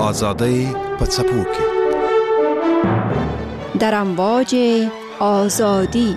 آزادۍ په څپو کې در امواج آزادی.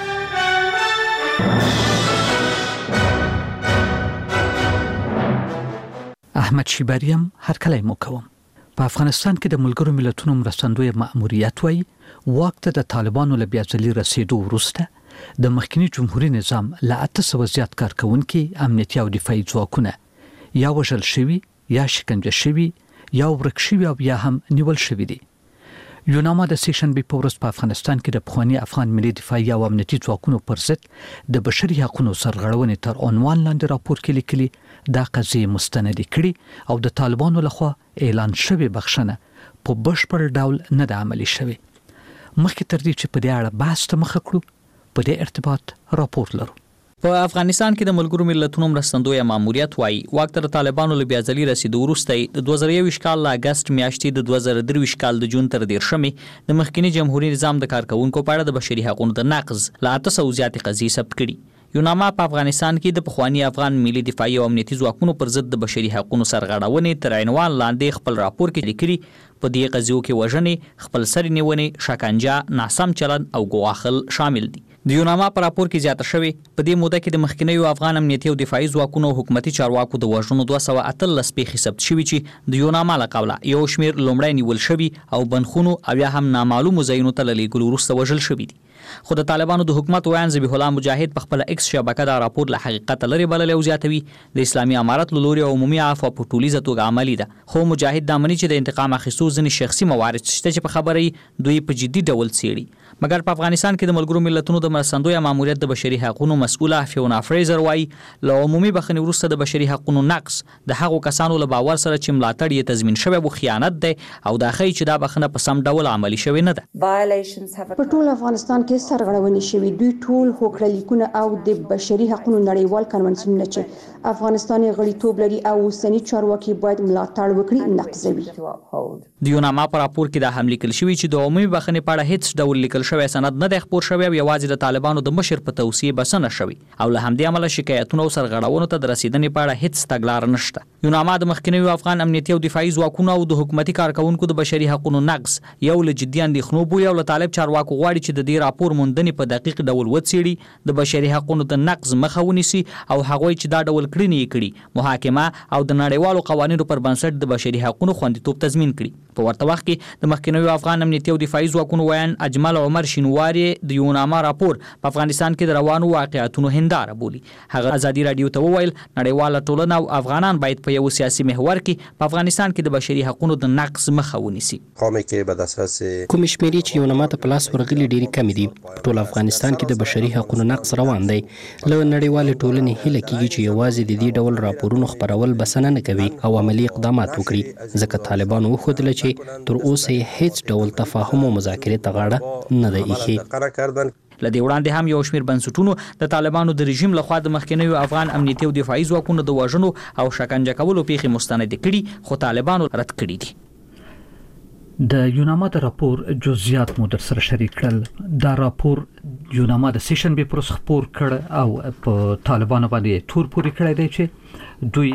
احمد شیبریم هرکلی مو کوم. په افغانستان کې د ملګرو ملتونو مرستندوی مأموریت وای واک ته د طالبانو له بیاځلي رسیدو وروسته د مخکنی جمهوریت نظام له 800 زیات کارکونکي امنیتي او دفاعي ځواکونه یا وژل شوي یا شکنجه شوي یا ورک شوي او یا هم نیول شوي دي. یوناما د سیشنبې په ورځ په افغانستان کې د پخوانی افغان ملي دفاعي او امنیتي ځواکونو پر ضد د بشري حقوقو سرغړونې تر عنوان لاندې راپور کې لیکلي دا قضیه مستند کړي او د طالبانو لخوا اعلان شوی بخښنه په بشپړ ډول نه د عملي شوی. مخکې تر دې چې په دې اړه بحث ته مخه کړو په دې ارتباط راپور لرو. په افغانستان کې د ملګرو ملتونو مرستندوی ماموریت وای واک تر طالبانو له بیاځلي رسیدو وروسته د 2021 کال له اگست میاشتې د 2023 کال د جون تر 13مې د مخکنی جمهوریت نظام د کارکونکو په اړه د بشري حقوقو د نقض له 800 زیات قضیې ثبت کړي. یوناما په افغانستان کې د پخوانی افغان ملي دفاعي او امنیتي ځواکونو پر ضد د بشري حقوقو سرغړونې تر عنوان لاندې خپل راپور کې لیکلي په دې قضیو کې وژنې، خپل سر نیونې، شکنجه، ناسم چلند او ګواښل شامل دي. د یوناما په راپور کې زیاته شوی په دې موده کې د مخکنیو افغان امنیتي او دفاعي ځواکونو حکومتي چارواکو د وژنو 218 پیښې ثبت شوي چې د یوناما له قوله یو شمېر لومړی نیول شوي او بنخونو او یا هم نامعلومو ځایونو ته له لیږلو وروسته وژل شوي دي. خو د طالبانو د حکومت ویان ذبیح الله مجاهد په خپل ایکس شبکه دا راپور له حقیقت لري بللی او زیاتوي د اسلامي امارت له لوري عمومي عفو په ټولیزه توګه عملي ده. خو مجاهد دا مني چې د انتقام اخیستو ځینې شخصي موارد شته چې په خبرې دوی په جدي ډول څیړي. مګر په افغانستان کې د ملګرو ملتونو د مرستندوی ماموریت د بشري حقوقو مسؤله فیونا فریزر وایي له عمومي بخښنې وروسته د بشري حقوقو نقض د هغو کسانو له باور سره چې ملاتړ یې تضمین شوی و خیانت دی او دا ښیي چې دا بخښنه په سم ډول عملي شوې نه ده. په ټول افغانستان کې سرغړونې شوي دوی ټول هوکړلیکونه او د بشري حقوقو نړیوال کنونسیونونه چې افغانستان یې غړیتوب لري او اوسني چارواکي باید ملاتړ وکړي نقضوي. د یوناما په راپور کې دا هم لیکل شوی چې د عمومي بخښنې په اړه هیڅ ډول لیکل شوی سند نه دی خپور شوی او یوازې د طالبانو د مشر په توصیه بسنه شوی او له همدې امله شکایتونو او سرغړونو ته د رسیدنې په اړه هیڅ تګلار نشته. یوناما د مخکنیو افغان امنیتي او دفاعي ځواکونو او د حکومتي کارکونکو د بشري حقوقو نقض یو له جدي اندېښنو بولي او له طالب چارواکو غواړي چې د دې راپور موندنې په دقیق ډول وڅېړي، د بشري حقوقو د نقض مخه ونیسي او هغوی چې دا ډول کړنې یې کړي محاکمه او د نړیوالو قوانینو پر بنسټ د بشري حقوقو خوندیتوب تضمین کړي. په ورته وخت کې د مخکنیو افغان امنیتي او دفاعي ځواکونو ویان اجمل عمر شینواری د یوناما راپور په افغانستان کې د روانو واقعیتونو هنداره بولي. هغه ازادي رادیو ته وویل نړیواله ټولنه او افغانان باید په یو سیاسي محور کې په افغانستان کې د بشري حقوقو د نقض مخه ونیسي. کوم شمیرې چې یوناما ته په لاس ورغلي ډېری کم دي. ټول افغانستان کې د بشري حقوقو نقض روان دی. له نړیوالې ټولنې هیله کیږي چې یوازې د دې ډول راپورونو خپرول بسنه نه کوي او عملی اقدامات وکړي ځکه طالبانو وښودله چې تر اوسه هیڅ ډول تفاهم او مذاکرې ته غاړه نه ده ایښې. لدې وړاندې هم یو شمېر بنسټونو د طالبانو د رژیم لخوا د مخکنیو افغان امنیتي او دفاعي ځواکونو د وژنو او شکنجه کولو پیښې مستند کړي خو طالبانو رد کړي دي. د یوناما د راپور جزئیات مو در سره شریک کړل. دا راپور یوناما د سیشنبې پر ورځ خپور کړ او په طالبانو باندې تور پورې کړی دی چې دوی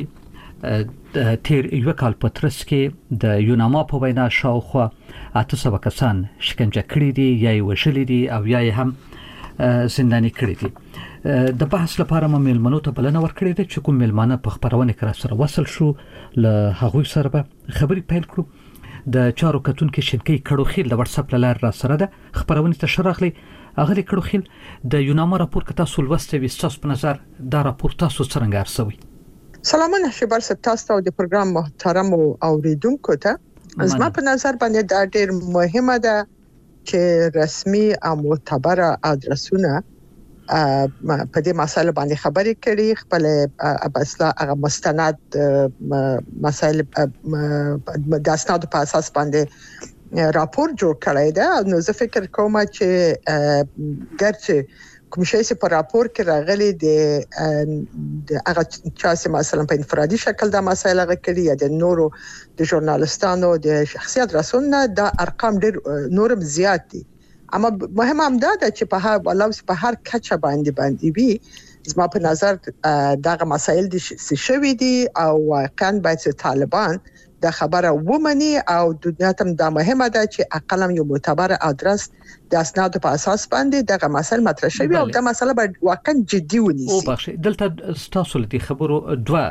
تیر یو کال په ترڅ کې د یوناما په وینا شاوخوا 800 کسان شکنجه کړي دي یا یې وژلي دي او یا یې هم زنداني کړي دي. د بحث لپاره مې مېلمنو ته بلنه ورکړې ده چې کوم مېلمانه په خپرونه کې را سره وصل شو له هغوی سره به خبرې پیل کړو. د چارو کتونکو شینکي کړوخیل د واتس اپ لار را سره ده خبرونه ته شراخلي اغلی کړوخیل د یوناما راپور کې تاسو لوستي وستاس په نظر دا راپور تاسو څنګه ارسوي؟ سلامونه شبر ستاسو ته د پروګرام محترم اوریدونکو ته زما په نظر باندې دا ډېر مهمه ده چې رسمي او معتبره ادرسونه په دې مسایل باندې خبرې کړي خپل اصلا هغه مستند مسایل د اسناد په اساس باندې راپور جوړ کړی دی. نو زه فکر کوم چې ګرځي کوم شی چې په راپور کې راغلي د هغه چې مثلا په انفرادي شکل د مسایل غکړي یا د نورو د ژورنالستانو د شخصیت رسونه د ارقام ډېر نورم زیات دي. اما مهم هم دا چې په هر کچه باندې وي زما په نظر دغه مسایل دي شوي دي او واقعا باید طالبان د خبره ومني او دنیا ته دا مهمه ده چې اقلم یو معتبر ادرس د اسنادو په اساس باندې دغه مسله مطرح شوی او د مسله به واقعا جدي ونیسي. او بخښه دلته ستاسو لدی خبرو دوه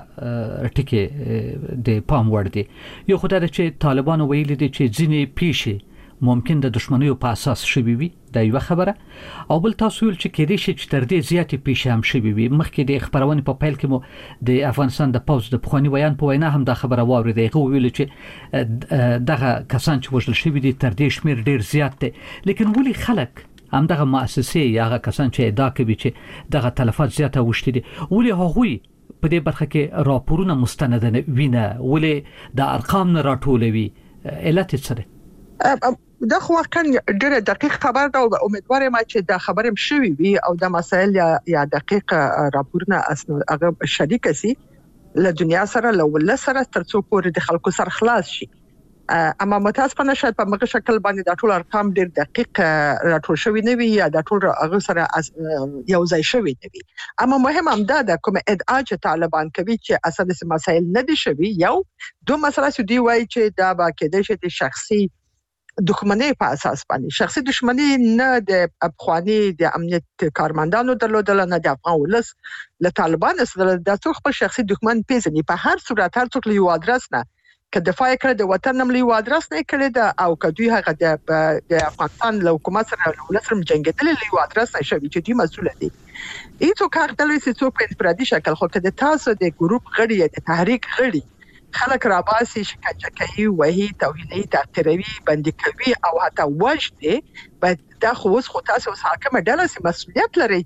ټکي د پام وړ دي. یو خدای چې طالبان ویلي دي چې ځینې پیښې ممکن د دشمنیو په اساس شوي وي، دا یو خبره. او بل تاسو ویل چې کېدې شي چې تر دې زیاتې پیښې هم شوي وي. مخکې د خبرونه په پیل کې مو د افغانستان د پوز د پخوانی ویان په وینا هم دا خبره واورېده. هغه ویل چې دغه کسان چې وژل شوي دي تر دې شمیر ډیر زیات دي، لیکن ولې خلک هم دغه مؤسسې یا هغه کسان چې ادعا کوي چې دغه تلفات زیاته وشتي دي، ولې هغوی په دې برخه کې راپورونه مستند نه ویني، ولې د ارقام نه راټولوي؟ علت څه ده؟ دا خو واقعا ډېر دقیق خبر ده او امیدوار یم چې دا خبرم شوي وي او د مسایل یا دقیق راپورونه هغه شریک شي له دنیا سره له ول سره ترڅو پورې د خلکو سره خلاص شي. اما متاسفانه شاید په مغه شکل باندې د ټول ارقام ډېر دقیق راټول شوی نه وي یا د ټول هغه سره یو ځای شوی نه وي. اما مهم هم دا د کوم ادعا چې طالبان کوي چې اساسي مسایل نه دي شوی. یو دوه مسله چې دی وایي چې دا با کېدای شي د شخصي دښمنۍ په اساس باندې، شخصي دښمنۍ نه د افغاني د امنیت کارمندانو درلودل، نه د افغان ولس له طالبان سره د څو خپل شخصي دښمن پیژني. په هر صورت هر څوک له یو ادرس نه که دفاع کړي د وطن نم له یو ادرس نه کړي دا او که دوی هغه د افغانستان له حکومت سره له ولس سره جنګیدل له یو ادرس نه شوي چې دوی مسؤل دي. هیڅ کار دلې چې څوک په انفرادي شکل خو که د تاسو د ګروپ غړي د تحریک غړي خلک راباسي شکنجه کوي، وهي توهیني تحقیروي، بندي کوي او حتی وژني، باید دا خو تاسو حاکمه ډله سي مسؤلیت لري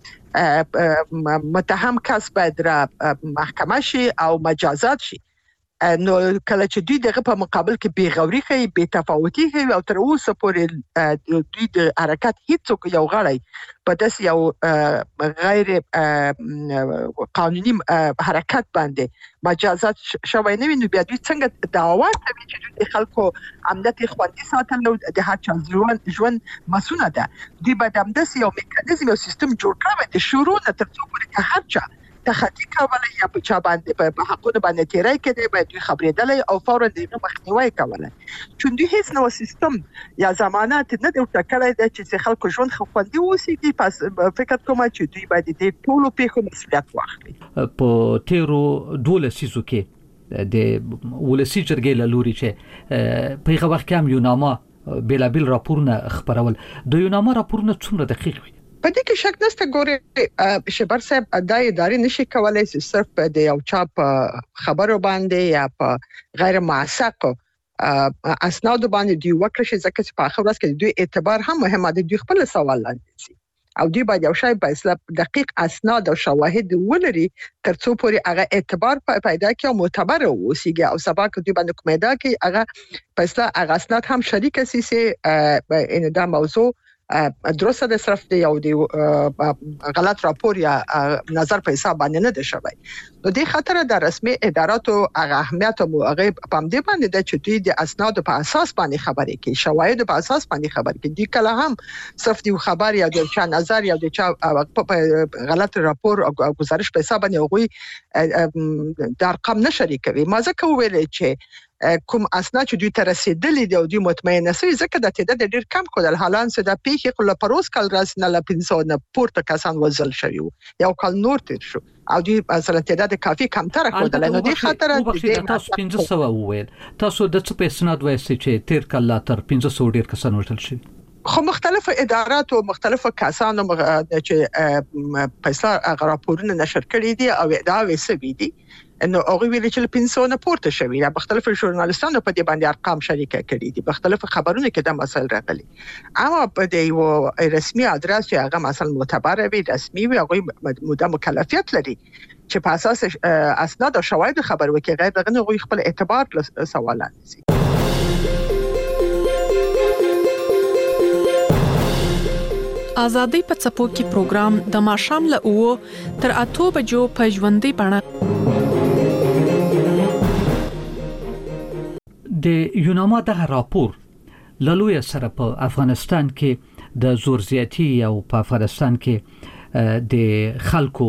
چې متهم کس باید را محکمه شي او مجازات شي. نو کله چې دوی دغه په مقابل کې بیغوري کوي، بے تفاوتي کوي او تر اوسه پورې دوی د حرکت هیڅوک یو غړی په داس یو غیر قانوني حرکت باندې مجازات شوی نه وي، نو بیا دوی څنګه دعوا کوي چې د خلکو امنیت خوندي ساتل او د هر چا ژوند مسؤل ده. دوی باید هم داس یو میکانیزم او سیستم جوړ کړي د شروع نه تر څو پورې هر چا تخطی کولای یا په چا باندې په حقونه باندې تیرای کړي، باید دوی خبرېدل او فورا دغه مخنیوي کولای. چون دوی هیڅ نو سیستم یا ضمانت نه دی ټاکلی دی چې خلکو ژوند خوندي اوسېږي. پس فکر کوم چې دوی باید د ټولو پیښو مسؤلیت واخلي. په تیرو 12 سیزو کې د ولسی جرګې له لوري چې په هغه وخت کې هم یو نامه بلابل راپورونه خبرول، د یو نامه راپورونه څومره دقیق وي؟ په دې کې شک نشته. ګوري شبر صاحب د ادارې نشي کولای چې صرف د یو چا په خبرو باندې یا په غیر موثق اسناد باندې دی وکړي چې ځکه چې په اخر ورځ کې دوی اعتبار هم مهمه دي. دوی خپل سوال لاندې سي او دوی باید یو شی په اساس دقیق اسناد او شواهد ولري ترڅو پورې هغه اعتبار پیدا کړي او معتبر اوسيږي او سبا کې دوی باندې کومه ده کې هغه په اساس هغه اسناد هم شریک سي ان دا موضوع درسته د صرف دی او دی غلط راپور یا نظر په حساب باندې نه دی شوی. نو د خطر د رسمي اداراتو هغه اهمیت او هغه په دې باندې د چټي د اسناد په اساس باندې خبرې کوي، شواهد په اساس باندې خبرې کوي. د کله هم صرف دی خبر یا د چا نظر یا د چا غلط راپور او گزارش په حساب باندې هغه د ارقام نه شریکوي. ما ځکه ویلې چې کوم اسناد چې دوی ته رسیدلې دي او دوی مطمئن نه سي ځکه د تعداد ډیر کم کول حالان څه د پیښې خپل پروس کال راس نه ل 500 نه پورته کسان وزل شوی یو کال نور تیر شو او دوی مثلا تعداد کافي کمتر کول نو دي خطر د تاسو 1500 وویل تاسو د څه په اسناد وایي چې تیر کال تر 500 ډیر کسان وژل شوی خو مختلف ادارات او مختلف کسانو چې پیسې راپورونه نشر کړي دي او دا وسوي دي انه هغه ویل چې 500 نه پورته شوی یا مختلف ژورنالیستانو په دې باندې ارقام شریک کړي دي مختلف خبرونه کې د مسایل راغلي اما په دې یو رسمي ادرس چې هغه مثلا معتبر وي رسمي وي هغه موده مکلفیت لري چې په اساس اسناد او شواهد خبر وکړي غیر دغه هغه خپل اعتبار سوالات دي. آزادۍ په څپو کې پروګرام د ماښام له 9 تر 8 بجو په ژوندۍ بڼه د یوناما دغه راپور لالوی سره په افغانستان کې د زور زیاتی او په افغانستان کې د خلکو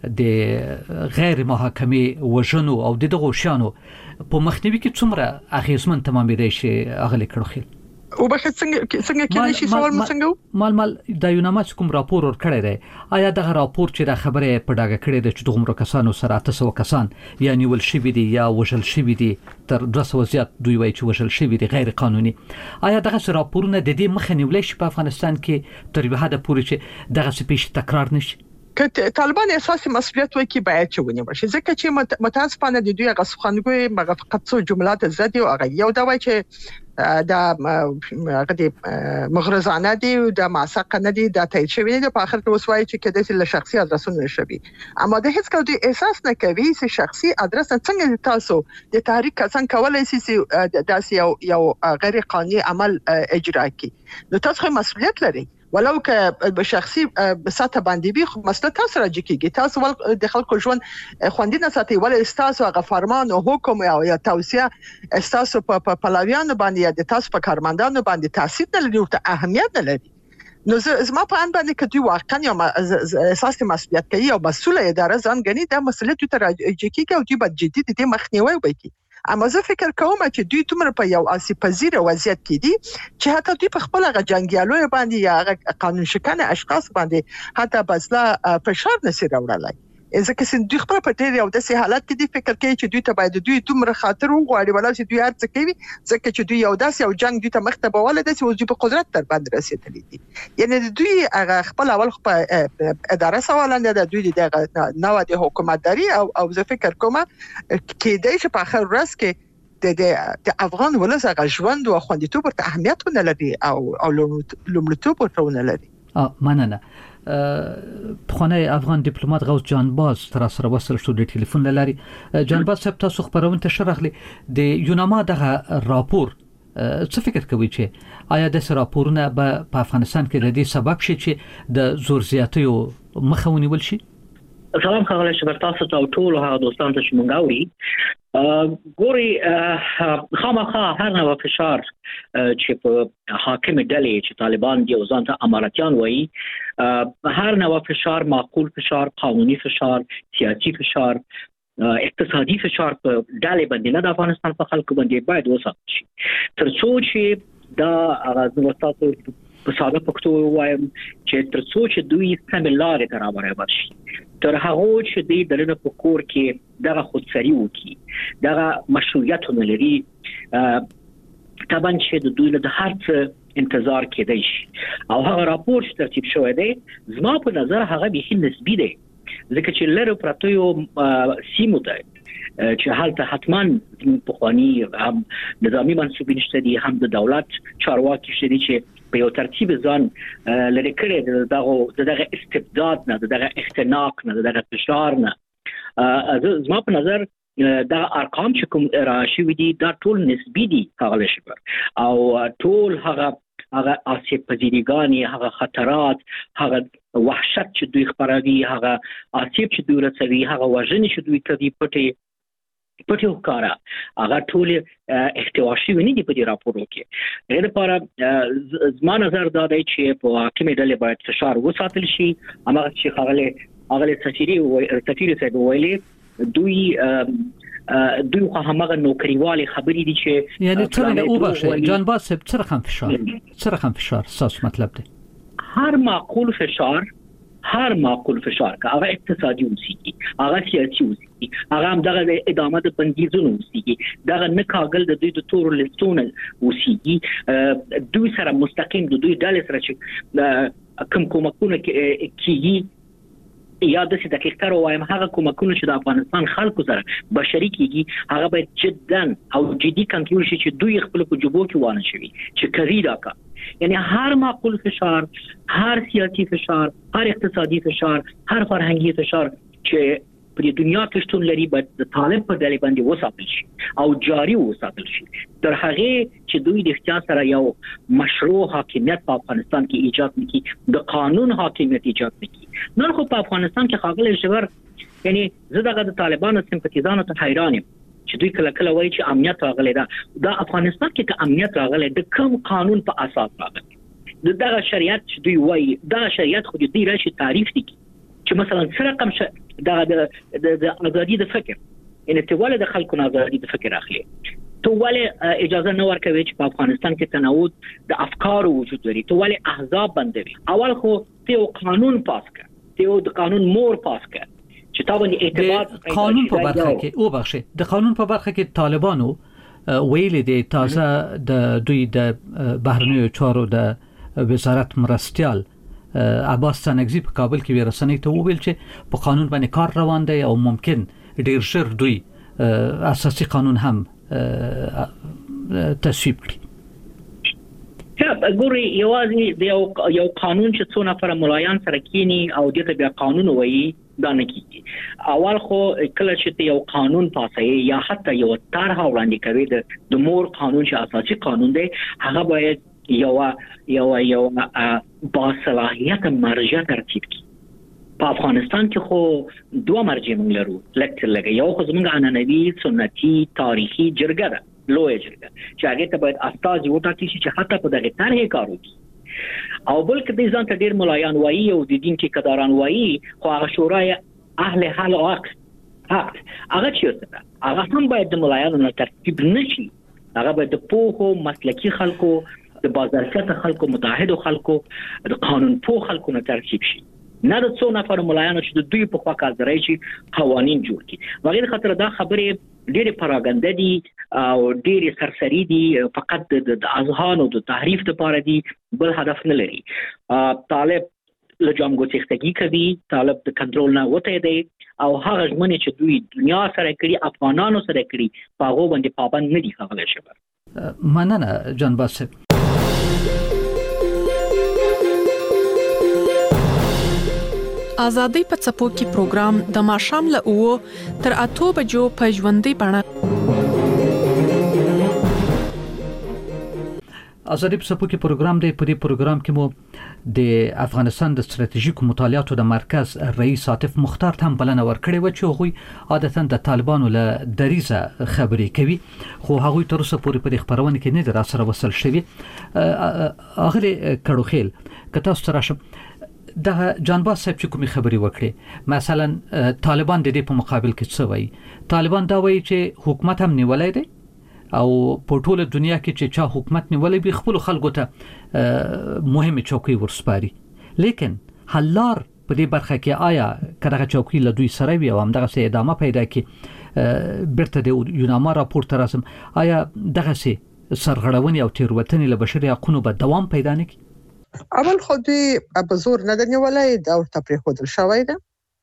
د غیر محاکمه وژنو او دغه شانو په مخنیوي کې څومره اغیزمن تمامېدای شي اغلی کړو او به څنګه کېدای شي سوال مو څنګه مال د یوناما کوم راپور ور کړی دی آیا دغه راپور چې د خبره په ډاګه کړی دی چې دغه کسانو سره 800 کسان یعنی ول شي دي یا وژل شي دي تر 200 زیات دوی وایي چې وژل شي دي غیر قانوني آیا دغه راپورونه د دې مخه نیولای شي په افغانستان کې تر به حد پورې چې دغه سپیش تکرار نشي که طالبان اساسي مسؤلیت وکي باید چې ونیول شي ځکه چې متاسفانه د دوی غسخانګوي مغه فقط څو جملات زدي او هغه یو دا وایي چې دا هغه مغرضانه دي د معسقه نه دي د تایید شوی دي په اخر کې وسوي چې کده له شخصي ادرسونه شوی اما د هیڅ کله د احساس نه کوي چې شخصي ادرس څنګه تاسو د تحریک څنګه کولای شي داسې یو غیر قانوني عمل اجرا کړي نو تاسو مسؤلیت لري ولو که به شخصي ساته باندې به خو مسله تاسو راځي کیږي تاسو ول د خلکو ژوند خوندینه ساتي ول تاسو هغه فرمان او حکم او یا توصيه تاسو په پلاویانو باندې یا د تاسو په کارمندانو باندې تاثیر نه لري او اهمیت نه لري نو زما په ان باندې کدي واقعا یو اساسي مسؤلیت کوي او مسؤله اداره ځان غني د مسؤلیت تر راځي کیږي او د جدي د مخنیوي وکړي اما زه فکر کوم چې دوی تمره په یو اسی پذیر وضعیت کې دي چې حتی دوی په خپل غ جنگیالو باندې یا قانون شکنه اشخاص باندې حتی بسلا فشار نشي راوړلای ځکه چې دوی خپل په ډېر یو داسې حالت کې دي فکر کوي چې دوی ته باید دوی تمره خاطر وغواړي ولا چې دوی هرڅه کوي ځکه چې دوی یو داسې یو جنگ دوی ته مخته بوله دي چې دوی په قدرت تر باندې رسیدلي دي یعنی دوی هغه خپل اول په اداره سوالنده د دوی د نوو د حکومتداري او زه فکر کوم کې د چې په اخر ورځ کې د افغان ولس هغه ژوند او خوندیتوب ورته اهمیت نه لري او لومړیتوب ورته نه لري مننه پخوانی افغان دیپلمات غوث جانباز تر سره وصل شو د ټلیفون لاري جانباز صاحب تاسو خبرونه تشرحلي د یوناما دغه راپور څه فکر کوي چې آیا د راپورونه په افغانستان کې د دې سبب شي چې د زور زیاتیو مخه ونیول شي سلام خغله شکر تاسو ته ټول هغه دوستان ته چې مونږ ګوري خامخا هر نوع فشار چې په حاکم ډلې چې طالبان دی او ځان ته اماراتیان وایي هر نوع فشار معقول فشار قانوني فشار سیاسي فشار اقتصادي فشار په ډلې باندې نه د افغانستان په خلکو باندې باید وساتل شي ترڅو چې دا هغه تاسو په ساده پښتو وایم چې ترڅو چې دوی سم لارې ته راوړي شي تر هغه چې دوی دلته په کور کې دغه خودسری وکي دغه مشروعیت نه لري طبعا چې د دوی له هر څه انتظار کېدای شي او هغه راپور چې ترتیب شوی دی زما په نظر هغه به نسبی دی ځکه چې لره پرته یو سیمو ده چې حالت حتما په خواني هم نظامی منسوبین شته دي هم د دولت چارواکي شته دي چې په یو ترتیب ځان لري کړي دغه استبداد نه دغه اختناق نه دغه فشار نه زما په نظر دا ارقام چې کوم راشي دي دا ټول نسبی دي هغه شي او ټول هغه آسیب پذیریګانی هغه خطرات هغه وحشت چې دوی خبروي هغه آسیب چې دوی رسوي هغه وژنې چې دوی کوي پټي وکړه هغه ټول احتواشي ونی دي په دې راپورو کې د لپاره زما نظر دا دی چې په حاکم ډلې باید فشار وساتل شي هغه چې هغه سفیر صاحب ویلي دوی خو همغه نوکریوالي خبرې دي چې یعنی څنګه او بخښه جانباز صاحب څه رقم فشار ساس مطلب دی هر معقول فشار که هغه اقتصادي وسیږي هغه سیاسي وسیږي هغه هم دغه ادامه د بندیزونو وسیږي دغه نه کاغل د دوی د تور لیستونه وسیږي دوی سره مستقیم د دوی ډلې سره چې کوم کومکونه کیږي یا د څه دقیقه راوایم هغه کومکونه چې د افغانستان خلکو سره بشري کیږي هغه باید جدا او جدي کنټرول شي چې دوی خپل په جوبو کې وانه شي چې کوي دا کا یعنی هر معقول فشار هر سیاسي فشار هر اقتصادي فشار هر فرهنګي فشار چې په دنیا کې شتون لري باید د طالب په ډلې باندې وساتل شي او جاري وساتل شي تر هغه چې دوی د اختیار سره یو مشروع حاکمیت په افغانستان کې ایجاد نکړي د قانون حاکمیت ایجاد نکړي نن خو په افغانستان کې خاغلی شغر یعنی زه دغه د طالبانو سمپاتیزانو ته حیران یم چې دوی کله وایي چې امنیت راغلی دا افغانستان کې که امنیت راغلی د کوم قانون په اساس راغلی دغه شریعت چې دوی وایي دا شریعت خو دې راشي تعریف دي چې مثلا څه رقم د ازادي د فکر ان ته ولې د خلکو ازادي د فکر اخلي ته ولې اجازه نه ورکوي چې په افغانستان کې تنوع د افکارو وجود لري ته ولې احزاب بندوي اول خو ته قانون پاس کړ ته د قانون مور پاس کړ چې تا باندې اعتبار قانون په برخه کې او بخښه د قانون په برخه کې طالبانو ویلي دي تازه د دوی د بهرنیو چارو د وزارت مرستيال عباس سنگزی په کابل کې ورسنۍ ته وویل چې په قانون باندې کار روان دی او ممکن ډیر ژر دوی اساسي قانون هم تصویب کړي. ګوري یوازې د یو قانون چې څو نفر ملایان سره کینی او دغه بیا قانون وایي دا نه کیږي. اول خو کله چې یو قانون پاسي یا حتی یو طرح وړاندې کوي د مور قانون چې اساسي قانون دی هغه باید یو باصلاحیت مرجع ترتیب کی. په افغانستان کې خو دوه مرجع موږ لرو لکه یو خو زموږ عنعنوي سنتي تاریخي جرګه ده لوی جرګه چې هغه ته باید استاد وټاکل شي چې حتی په دغه طرحه کار وکړي او بلکې د ځان ته ډیر ملایان وایي او د دین کې قداران وایي خو هغه شورای اهل حل او عقد هغه چیرته هغه هم باید د ملایانو نه ترتیب نشي هغه باید د پوهو مسلکی خلکو د بازارکت خلکو متحد خلکو د قانون پوه خلکو نه ترتیب شي نه د څو نفر ملایانو چې د دوی په خوا کار درای شي قوانين جوړ کړي وغیر خاطر دا خبره ډېر پراګنده دي او ډېر سرسری دي فقط د اذهان او د تحریف لپاره دي بل هدف نه لري. طالب له جامګوتېختګي کوي طالب د کنټرول نه وته دی او هغه ژمنې چې دوی دنیا سره کړی افغانانو سره کړی په هغه باندې پابند نه دي خبره شوه. مننه جان باسط. ازادي په څپو کې پروګرام د ماښام له 9 تر 8 بجو په ژوندۍ بڼه ازادي په څپو کې پروګرام دی. په دې پروګرام کې مو د افغانستان د ستراتیژیکو مطالعاتو د مرکز رئیس عاطف مختار ته بلنه ورکړې و چې هغوی عادتاً د طالبانو له دریزه خبرې کوي خو هغوی تر اوسه پورې په دې خبرونه کې نه در سره وصل شوي. اغلی کړو خیل که تاسو ته راشم د جانباز صاحب چې کومې خبرې وکړي مثلا طالبان د دې په مقابل کې څه وایي طالبان دا وایي چې حکومت هم نیولای دی او په ټوله دنیا کې چې چا حکومت نیولای به خپل خلکو ته مهمه چوکۍ ورسپاري لیکن حلار په دې برخه کې آیا کړه چوکۍ له دوی سره وي او هم دغه سه ادامه پیدا کی برته د یوناما راپور تر رسم آیا دغه سه سرغړونې او تیروتنې له بشري حقوقو په دوام پیدا نه کی. اول خو دوی په زور نه دنیولای دا ورته پرې خودل شوی ده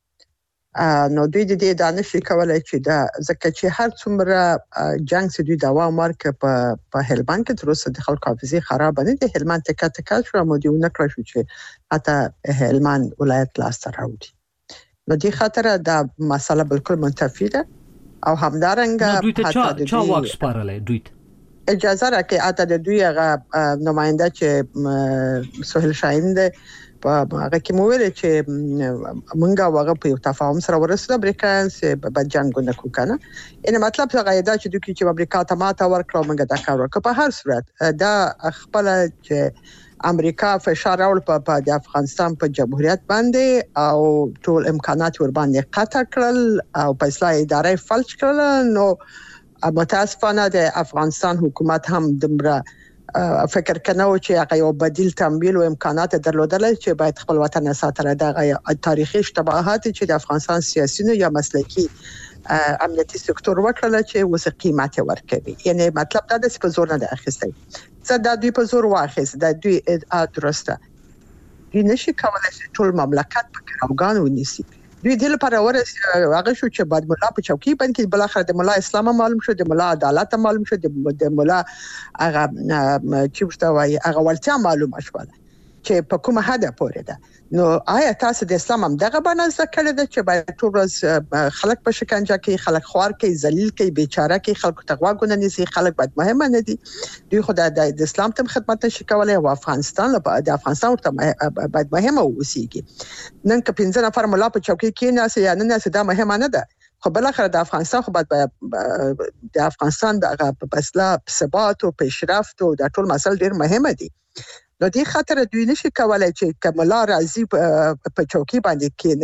نو دوی د دې دانش کولای چې دا ځکه چې هر څومره جنگ چې دوی دوام ورکړ په هلمند کې تر اوسه د خلکو حافظه خراب نه دي هلمند ټکا شو مو دی نه کړی شو چې حتی هلمند ولایت لاس راوړي نو دې خاطر دا مسله بالکل منتفی ده او همدارنګه دوی ته چا واک سپارلای دوی اجازه راکې اته د دوی هغه نماینده چې سهیل شاهین ده په هغه کې مو ویل چې مونږه هغه په تفاهم سره ورسېده امریکایان چې په جنگ نه کوکنه ان مطلب هغه دا چې دوی چې امریکا ته ماته ورکړو مونږه دا کار وکړو په هر صورت دا خپل چې امریکا فشار راول په د افغانستان په جمهوریت باندې او ټول امکانات ور باندې قطع کړل او په اصلاح ادارې فلج کړل نو متاسفانه د افغانستان حکومت هم دمره فکر کنه چې هغه یو بدیل تمویل او امکانات درلودل چې باید خپل وطن ساتره د تاریخي اشتباهات چې د افغانستان سیاسيونو یا مسلکی امنیتي سکتور وکړل چې وسه قیمت ورکوي یعنی مطلب دا د په زور نه اخیستي څه د دوی په زور واخیست د دوی درسته دوی نشي کولای چې ټول مملکت په راوګان ونیسي دوی د لپاره هغه شو چې بعد مولا په چوکۍ باندې بل اخر د مولا اسلام معلوم شو د مولا عدالت معلوم شو د مولا هغه چې وشتوي هغه ولتیا معلومه شو چې په کومه هدا پورې ده نو آیا تاسو د اسلام هم دغه باندې ذکر ده چې باید ټول ورځ خلک په شکنجه کې خلک خوار کې ذلیل کې بیچاره کې خلکو تغواګونه نيسي خلک باید مهمه نه دي دوی خدای د اسلام تم خدمت نشي کولای او افغانستان د افغانستان ورته باید مهمه وسیږي نن که 15 نفر مولا په چوکۍ کې نه یا نه دا مهمه نه ده خو بل اخر د افغانستان خو باید د افغانستان د اصلاح ثبات او پیشرفت او د ټول مسل ډیر مهمه دي نو دې خاطر دوی نشي کولای چې کملا راځي په چوکي باندې کې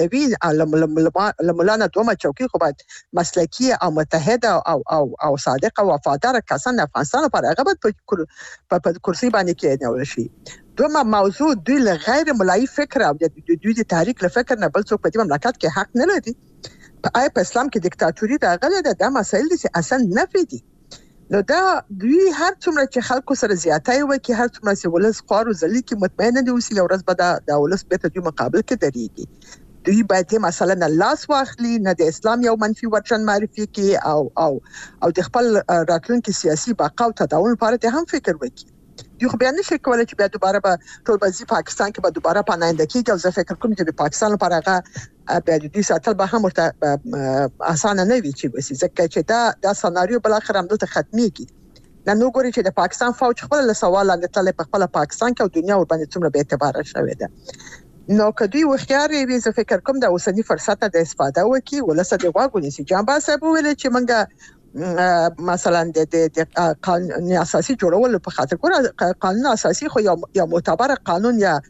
نوی لملانا دوه چوکي خو باید مسلکی او متحده او صادق او وفادار کسان افغانستان لپاره هغه په کرسي باندې کې نه ورشي دوه موضوع دوی له غیر ملایي فکر او دوی د تاریخ له فکر نه بل څوک په دې مملکت کې حق نه لري په اسلام کې دیکتاتوري راغله د مسایل دي چې اصلا نه فيدي نو دا دوی هر څومره چې خلکو سره زیاتای وکي هر څومره چې ولس خوارو ځلې کې مطمئن دي اوسې یو ورځ به د ولس به ته مقابل کې درېږي دوی باید مثلا لاس واخلي نه د اسلام یو منفي ورچن معرفي کې او د خپل راتلونکي سیاسي بقا او تداول لپاره هم فکر وکړي دوی خو بیا نشي کولای چې بیا دوباره به ټول بازي پاکستان کې به دوباره پناهنده کیږي او زه فکر کوم چې د پاکستان لپاره هغه بیا د دې ساتل به هم ورته اسانه نه وي چې وسی ځکه چې دا سناریو بل اخر هم دلته ختميږي نو ګوري چې د پاکستان فوج خپل له سوال لاندې تل په خپل پاکستان کې او دنیا ور باندې څومره به اعتبار شوی ده نو کدی وختیار وي زه فکر کوم د اوسنی فرصت د استفاده وکي ولسه د واګونی سي جنبا صاحب ویل چې منګه مثلا د قانون اساسي جوړول په خاطر ګور قانون اساسي خو یا معتبر قانون یا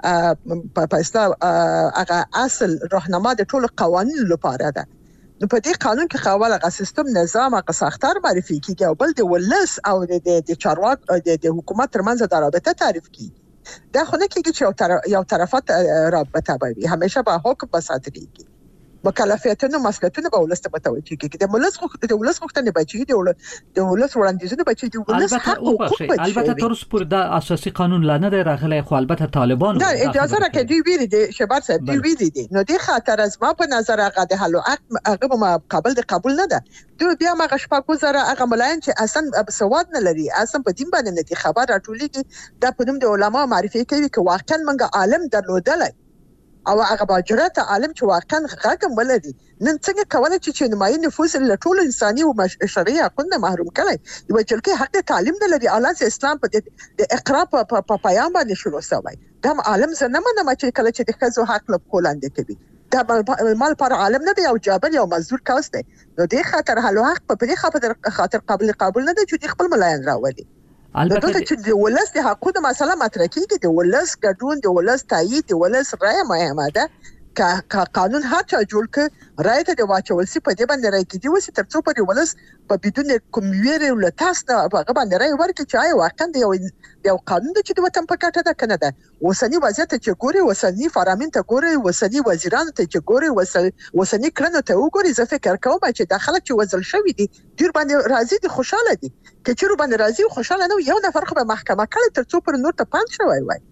په اسلام هغه اصل راهنما د ټولو قوانینو لپاره ده نو په دې قانون کې خواله غا سیستم نظام هغه ساختار معرفي کیږي او بل د ولس او د چارواک د حکومت ترمنځ د رابطه تعریف کیږي دا خو نه کیږي چې یو طرفات رابطه به همیشه به حکم بساتريږي مکلفیتونو مسؤلیتونو به ولست متوجه کیږي د ولس غوښتنې بچي د ولس وړاندیزونه بچي د ولس حق او حقوق بچي البته تر اوسه پورې د اساسي قانون لا نه دی راغلی خو البته طالبان دا اجازه راکړي دوی ویلي دي شباب صاحب دوی ویلي دي نو د خاطر از ما په نظر هغه د حل هغه مقابل د قبول نه ده دوی بیا ما غشپا کوزره هغه ملاین چې اصلا سواد نه لري اصلا په دین باندې نه دي خبر راټولېږي د پدوم د علما معرفي کوي چې واقعا منګه عالم درلودلای او هغه باجرات عالم چې واقعا غاګم ولدي نن څنګه کولای چې نمایي نفوذ له ټول انساني او شرعي حقوقو محروم کړي یو چې حق تعلیم نه لري اعلی اسلام په د اقرا په پیغام باندې شروع شوی دا عالم زنه منه چې کله چې د خزو حق له کولاندې کوي دا مال پر عالم نه دی او جابر یو مزدور کاست دی نو د خاطر حل حق په دې خاطر قابل نه دی چې خپل ملایان راولي البته چې د ولس د حقوقو مسله مطرح کیږي د ولس ګډون د ولس تایید د ولس رائے مهمه ده کا قانون هر چا جوړ ک رائے ته د واچول سي په دې باندې رائے کیږي وسی ترڅو پر ولس په بدون کوم ویره ول تاسو نه هغه باندې رائے ورکړي چې واقعا د یو قانون د چې د وطن په کټه ده کنه ده وسنی وضعیت چې ګوري وسنی فرامین ته ګوري وسنی وزیرانو ته چې ګوري وسنی کړنو ته وګوري زه فکر کوم چې د خلک چې وزل شوی دي ډیر باندې راضي دي خوشاله دي کچېرو باندې راضي او خوشاله نه یو نفر خو په محکمه کې ترڅو پر نور ته پاند شوی وای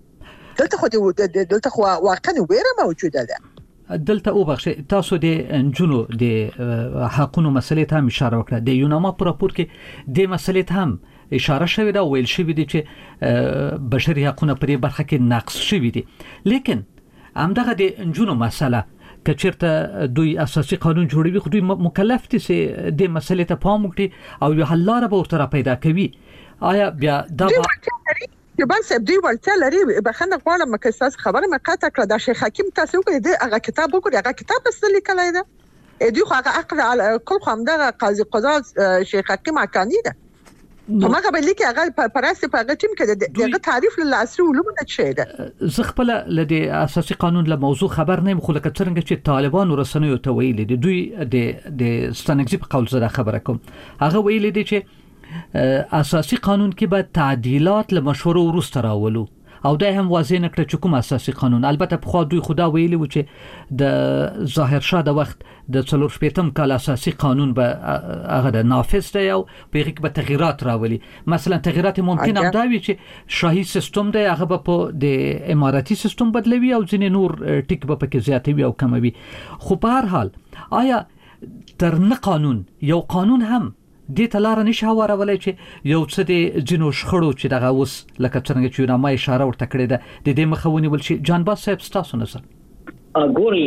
دلته خو واقعا ویره موجوده ده دلته او بخښه تاسو د انجونو د حقونو مسلې ته هم اشاره وکړه د یوناما پر راپور کې د مسلې ته هم اشاره شوې ده ویل شوې دي چې بشري حقوقونه پرې برخه کې نقص شوې دي لیکن همدغه د انجونو مسله کچیرته دوی اساسي قانون جوړوي خو دوی مکلف دي چې د مسلې ته پام وکړي او یو حل لاره به ورته پیدا کوي آیا بیا دا بس دوی ورته لري بخنه غواړم که تاسو خبره مقاطع کړه د شیخ حکیم تاسو وګورئ هغه کتاب وګورئ هغه کتاب څه لیکلای ده دوی خو هغه عقل کل خو همدغه قاضي قضا شیخ حکیم اکانی ده همغه به لیکي هغه پراسته په هغه ټیم کې دغه تعریف له عصري علوم نه شي ده زه خپل لدی اساسي قانون له موضوع خبر نه خو لکه څنګه چې طالبان ورسنوي ته ویلي دي دوی د ستانګزي په قول زده خبره کوم هغه ویلي دي چې اساسي قانون کې به تعدیلات له مشورو وروسته راولو او دا هم واضح نه کړ چې کوم اساسي قانون البته په خو دوی خدا ویلي و چې د ظاهر شاه د وخت د 4 کال اساسي قانون به هغه د نافذ دی او په هغه کې به تغیرات راولي مثلا تغیرات ممکن هم دا وي چې شاهي سیستم دی هغه په د اماراتي سیستم بدلوي او ځینې نور ټیک به پکې زیاتوي او کموي خو په هر حال آیا تر نه قانون یو قانون هم د تلار نشه ورولای چې یو څه د جنو شخړو چې دغه اوس لکه څنګه چې نامه اشاره ورته کړې ده د دې مخاوني ول چې جانباز صاحب تاسو نه سره ګوري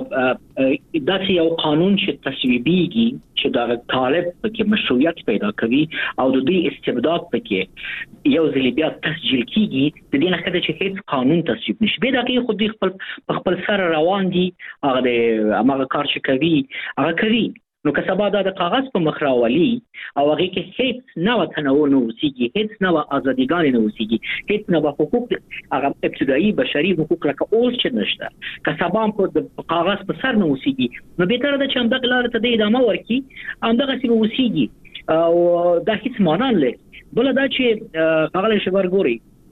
داسې یو قانون چې تصویبيږي چې د طالب پکې مشروعیت پیدا کوي او د دوی استبداد پکې یو ځل بیا تسجیل کیږي د دې نه کده چې هیڅ قانون تصویب نشي به دغه خو د خپل سره روان دي هغه د امر کار چې کوي هغه کوي نو که سبا د کاغذ په مخ راولي او هغه کې هیڅ نه تنوع نه اوسېږي، هیڅ نه ازاديګان نه اوسېږي، هیڅ نه حقوق هغه ابتدایي بشري حقوق لکه اوس چې نشته، که سبا په کاغذ په سر نه اوسېږي، نو به تر د چې همدغه لار ته د ادامه ورکړي، همدغه سی اوسېږي او دا هیڅ معنا نه لري. بل دا چې هغه شبر ګوري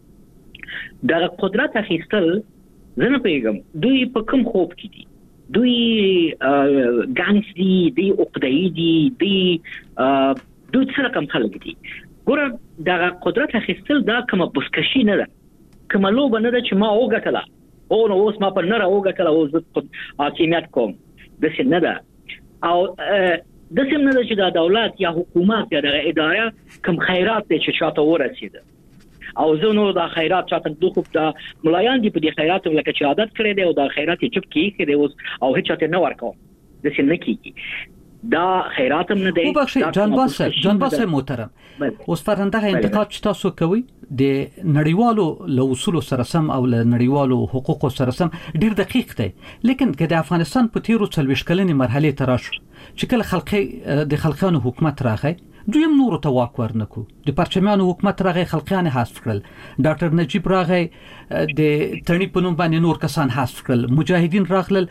د قدرت اخیستل زنه پیغام دوی په کوم خوب کې دي، دوی ګانګس دي عقده‌ای دي دوی څه رقم خلک دي. ګوره د قدرت اخیستل دا کومه بسکشي نه ده، کومه لوبه نه ده چې ما وګټله او نو اوس ما پر نه راوګټله او زه حاکمیت کوم، داسې نه ده. او داسې نه ده چې د دولت یا حکومت یا د اداره کوم خیرات دی چې چاته ورسېده او زه نو د خیرات چاته دوه د ملایان دی په دې خیرات لکه چې عادت کړی دی او د خیرات چپ کیږي دی اوس او هیڅ چاته نه ورکو د څه نه کیږي دا خیرات هم نه دی. جان باس محترم، اوس فرنده انتقاد چې تاسو کوي د نړیوالو له اصول سره سم او له نړیوالو حقوقو سره سم ډیر دقیق دی، لیکن که د افغانستان په تیرو 40 کلنې مرحله تراش چې کله د خلقانو حکومت راغی دویم نورو ته واک ورنکو، د پرچمیانو حکومت راغی خلقیان حذف کړل، ډاکټر نجیب راغی د تڼي په نوم باندې نور کسان حذف کړل، مجاهدین راغلل،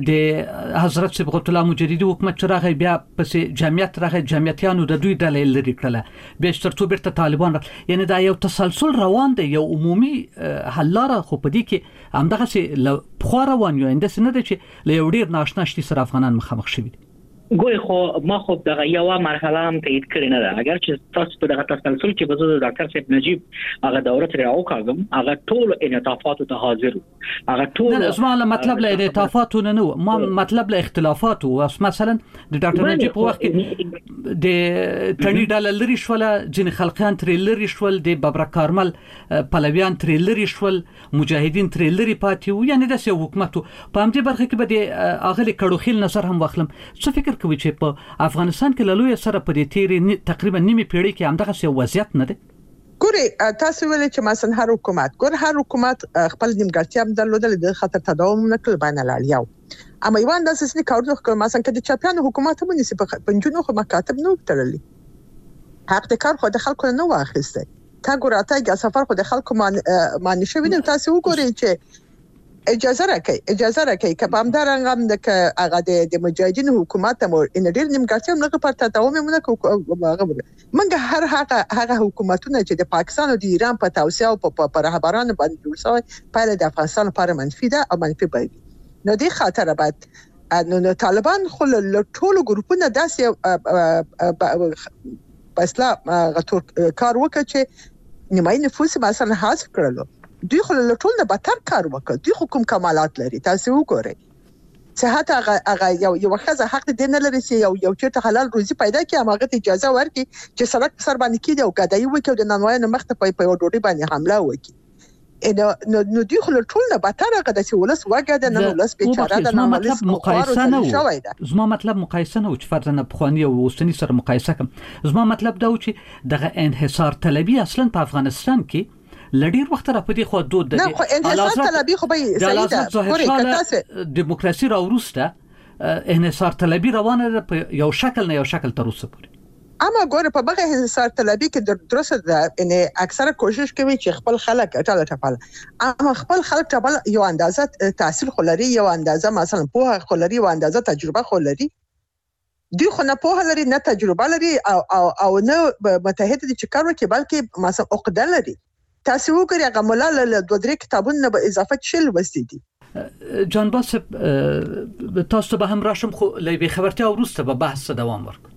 د حضرت صبغت الله مجددي حکومت چې راغی بیا پسې جمعیت راغی، جمعیتیانو د دوی ډلې لري کړله، بیا ترڅو بیرته طالبان یعنی دا یو تسلسل روان دی، یو عمومي حل لاره خو په دې کې همدغه څه پخوا روان یو اندس نه دی چې له یو ډیر ناشنا شتي سره افغانان مخامخ شوي دي. ګوي خو ما خو دغه یو مرحله هم تایید کړی نه ده، اگر چې تاسو په دغه تسلسل کې بزو د ډاکټر صاحب نجیب هغه دوره تر راوکاږم، هغه ټول انعطافات ته حاضر، هغه ټول نه اسمه مطلب له انعطافات نه ما مطلب له اختلافات او مثلا د ډاکټر نجیب په وخت کې د تڼي ډاله لري شول، جن خلقیان تر لري شول، د ببر کارمل پلویان تر لري شول، مجاهدین تر لري پاتې، یعنی د حکومت په همدې برخه کې به د اغلی کډوخیل نظر هم واخلم. څه فکر کوي چې په افغانستان کې له لوی سره په دې تیرې تقریبا نیمه پیړۍ کې همدغه څه وضعیت نه دی؟ ګوري تاسو ویل چې مثلا هر حکومت خپل نیمګړتیا هم درلودل، د خطر تداوم نه کړ باندې لاړ اما یوان د اساسي کارونه کوي، مثلا کله چې چاپیانو حکومت هم نسی په پنځونو خو مکاتب نو تړلي، حق د کار خو د خلکو نه واخیسته، تا ګوراتای سفر خو د خلکو معنی شوی نه. تاسو وګورئ چې اجازه راکړي که په همدارنګه هم د هغه د مجاهدینو حکومت هم ان ډېر نیمګړتیا هم نه پر تداوم هم نه کوي. موږ هغه حکومتونه چې د پاکستان او د ایران په توسعه او په رهبرانو باندې جوړ شوی پایله د افغانستان لپاره منفي ده او منفي باید نو دې خاطر بعد نو طالبان خو له ټولو ګروپونو داسې بسلا غتور کار وکړي چې نیمایي نفوس مثلا حذف کړلو، دوی خو له ټول نه بدتر کار وکړ، دوی حکومت کمالات لري. تاسو وګورئ صحت هغه یو خزه حق دې نه لري چې یو چیرته حلال روزي پیدا کړي، هغه ته اجازه ورکړي چې سړک په سر باندې کېږي او ګډای وکړي او د نانوایانو مخ ته په ډوډۍ باندې حمله وکړي. نو دوی خو له ټول نه بدتر هغه د ولس وګړه نه ولس بیچاره د ناملس مقایسه نه. زما مطلب مقایسه نه چې فرض نه بخوانی او اوسنی سره مقایسه کوم. زما مطلب دا و چې دغه انحصار طلبي اصلا په افغانستان کې لډیر وخت را پدې خو دود نه خو انحصار طلبي خو به صحیح ده، ګوري کتاسه دیموکراسي را وروسته انحصار طلبي روانه په یو شکل نه یو شکل تر اوسه پورې. اما ګوره په بغه انحصار طلبي کې درسته ده، ان اکثره کوشش کوي چې خپل خلک ټاله اما خپل خلک ټاله یو اندازه تحصیل خلري، یو اندازه مثلا په خلري، یو اندازه تجربه خلري، دوی خو نه په لري نه تجربه لري او نه متحد دي چې کار وکړي، بلکې مثلا عقده لري. تاسو وګورئ هغه مولا له 2-3 کتابونو به اضافه شل وستې دي. جان باس تاسو به هم راشم خو له خبرتیا وروسته به بحث دوام ورکړو.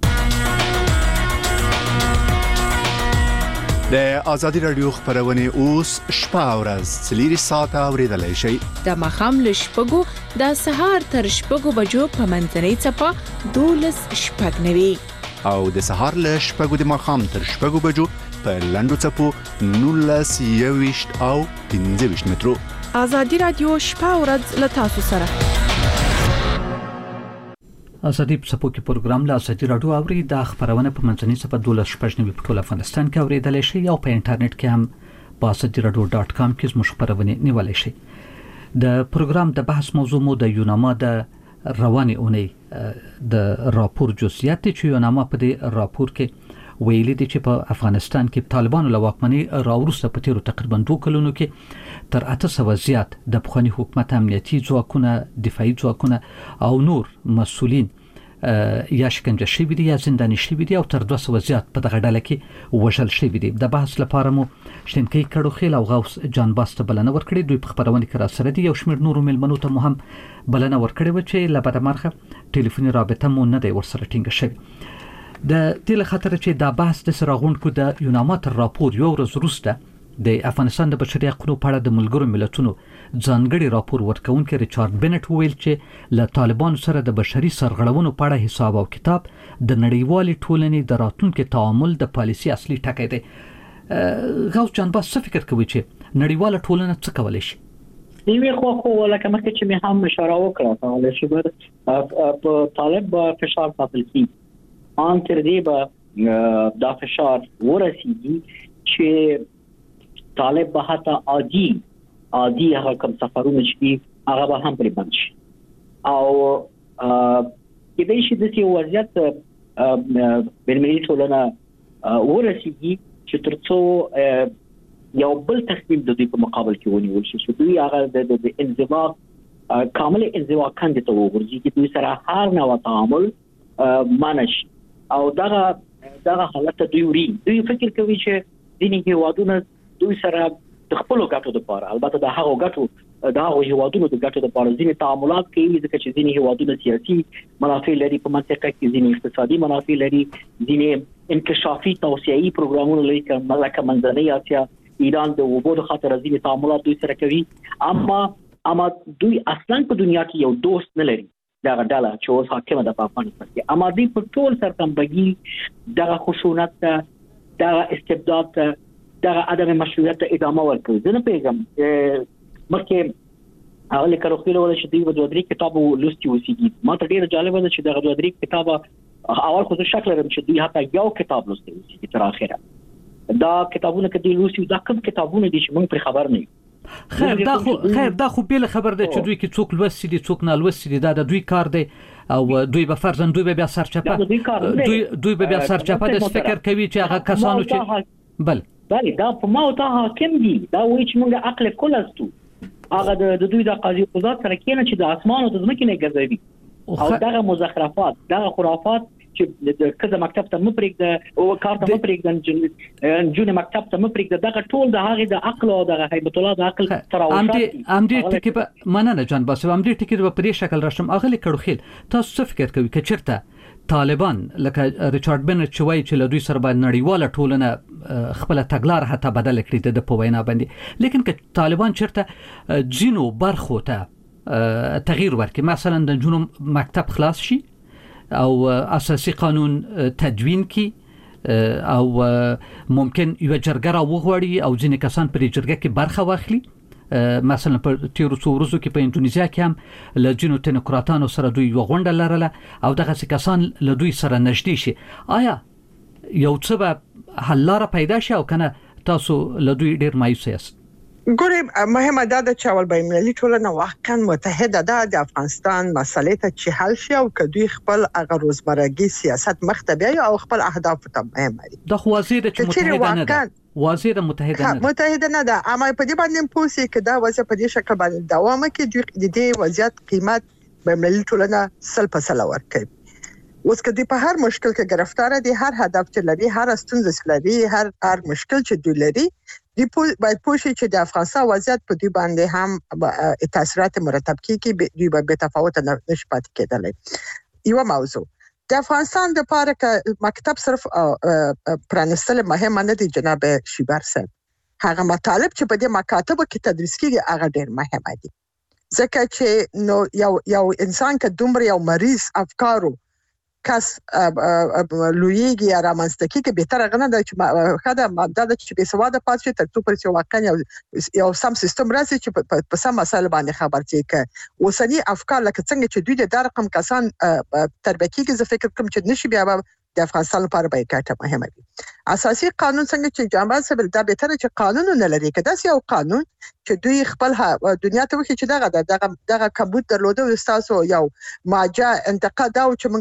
د ازادي رادیو خبرونه اوس شپه او ورځ 3 ساعته اوریدلای شئ. د مخام له شپږو د سهار تر شپږو بجو په منځنۍ چپه 12:09 او د سهار له شپږو د مخام تر شپږو بجو په لندو چپو 19 او 15 مترو. ازادي رادیو شپه او ورځ له تاسو سره. ازادي چپو کې پروګرام له ازادي رادیو اوري د خبرونه په منځنۍ چپه 12:09 په ټول افغانستان کې اوریدلای شئ او په انټرنیټ کې هم په asadiradio.com کې زموږ خبرونه نیولای شئ. د پروګرام د بحث موضوع مو د یوناما د روانې اونۍ د راپور جزئیات چې یونامه په دې راپور کې ویلي دي چې په افغانستان کې طالبانو له واکمنۍ راوروسته په تیرو تقریبا 2 کلونو کې تر 800 زیات د پخواني حکومت امنیتي ځواکونه، دفاعي ځواکونه او نور مسؤلین یا شکنجه شوي دي یا زنداني شوي دي او تر 200 زیات په دغه ډله کې وژل شوي دي. د بحث لپاره مو شتنکي کړوخیل او غوث جان باس ته بلنه ورکړې. دوی په خبرونه کې را سره دي. یو شمېر نورو ملمنو ته مو هم بلنه ورکړې و چې له بده مرغه ټلیفوني رابطه مو نه دی ورسره ټینګه شوې. د تل خطر چې دا بحث د سراغونکو د یوناما تر راپور یو ورځ وروسته د افغانستان د بشري حقوقو په اړه د ملګرو ملتونو ځانګړي راپور ورکونکي ریچارډ بنټ ویل چې له طالبانو سره د بشري سرغړونو په اړه حساب او کتاب د نړیوالې ټولنې د راتلونکي تعامل د پالیسي اصلي ټکی دی. غوث جان باس څه فکر کوي چې نړیواله ټولنه څه کولی شي؟ نیمه خو لکه مخکې چې مې هم اشاره وکړه چې په طالب فشار ساتل کیږي ان تر دې به دا فشار ورسیږي چې طالب به حتی عادي هغه کوم سفرونه چې هغه به هم پرې بند شي او کله چې د سی وضعیت بین‌المللي ټولنه ورسیږي چې ترڅو یو بل تصمیم د دې په مقابل کې ونیول شي چې دوی هغه د انزوا کامل انزوا کاندي ته وګورځي چې دوی سره هر نوع تعامل مانش او دغه حالت دوی فکر کوي چې دیني هیوادونه دوی سره د خپل ګټو لپاره البته د هغو ګټو د هغو هیوادونو د ګټو لپاره ځینې تعاملات کوي ځکه چې ځینې هیوادونه سیاسي منافع لري په منطقه کې ځینې اقتصادي منافع لري ځینې انکشافي توسعه‌ای پروګرامونه لري لکه منځنۍ اسیا ایران د وبو د خاطر ځینې تعاملات دوی سره کوي اما دوی اصلا په دنیا کې یو دوست نه لري دا ډاله چې اوس حاکمه ده په افغانستان کې اما دوی په ټول سرتنبګي دغه خشونت دغه استبداد دغه عدم مشروعیت ادامه ورکوي. زه نه پیژم مخکې هغه کړوخیل ولا چې دوی د 2 کتاب لوستي وسیږي ما ته ډیر جالب ده چې دغه 2 کتاب اول خو شکل لرم چې دوی حتی یو کتاب لوستي وسیږي تر اخره دا کتابونه کې دوی لوستي دا کوم کتابونه دي چې موږ پر خبر نه خیر دا خو بیل خبر ده چې دوی کې څوک لوستي دي څوک نه لوستي دي دا د دوی کار دی او دوی به فرضاً دوی به بیا سرچپه دوی به بیا سرچپه د فکر کوي چې هغه کسانو چې بل دا په ما او تا حاکم دي دا وایي چې موږ عقل کول استو هغه د دوی د قاضي قضات سره کېنه چې د اسمان او د ځمکې نه ګرځوي او دغه مزخرفات دغه خرافات چې د کله مکتب ته مپریږد او کار ته مپریږد جون مکتب ته مپریږد دغه ټول د هغه د عقل او د هیبت الله د عقل تراوشات دي ټکی په مننه جان باس هم دې ټکی په دې شکل راشم اغلی کړوخیل تاسو څه فکر کوي چې چیرته طالبان لکه ریچارډ بنټ چې وایي چې له دوی سره باید نړیواله ټولنه خپل تګلار حتی بدل کړي د په وینا باندې لیکن که طالبان چیرته جنو برخو ته تغییر ورکړي مثلا د جنو مکتب خلاص شي او اساسي قانون تدوین کی او ممکن یو جرګه را وغوړي او ځینې کسان پر جرګه کې برخه واخلي مثلا په تیرو څو ورځو کې په انډونیزیا کې هم له جنو تنکراتانو سره دوی یو غونډه لرله او دغه کسان له دوی سره نږدې شي آیا یو څه به حل لاره پیدا شي او کنه تاسو له دوی ډیر مایوس یاست؟ ګورې مهمه ده چې اول بین‌المللي ټولنه واقعا متحده ده د افغانستان مسلې ته چې حل شي او کدوې خپل هغه روزمرګي سیاست مخته بیاي او خپل اهداف ته مهمه دي د خوازي د متحده نه ده وزیر متحده نه ده اما په دې باندې پوسي کې دا وځه په دې شکل باندې دوام کې د دې وضعیت قیمت بین‌المللي ټولنه سل په سل ورکوي اوس کدی په هر مشکل کې گرفتار دي هر هدف چې لري هر ستونزه لري هر مشکل چې دوی لري دی باید پوښي چې د افغانستان وضعیت په دې باندې هم تاثیرات مرتب کیږي دوی به تفاوت نشي پاتې کېدلی یو موضوع د افغانستان د لپاره ک مکتب صرف پرانستل مهمه نه دي جناب شیبر صاحب هغه مطالب چې په دې مکاتبو کې تدریس کیږي هغه ډېر مهمه دي ځکه چې نو یو انسان که دومره یو مریض افکارو کس لویږي یا رامنځته کیږي به تر غنه د خدای ماده چې به سواده پات شي تر څو پر چې واقعا یو سم سیستم راسي چې په سم مسله باندې خبر شي ک اوسنی افکار لکه څنګه چې دوی د رقم کسان تربیه کیږي زه فکر کوم چې نشي بیا د افغانستان لپاره به ګټه مهمه دي. اساسي قانون څنګه چې جنبال سبل دا به تر چې قانون نه لري کدا یو قانون چې دوی خپل دنیا ته وخی چې دغه کمبود درلوده او تاسو یو ماجا انتقاد او چې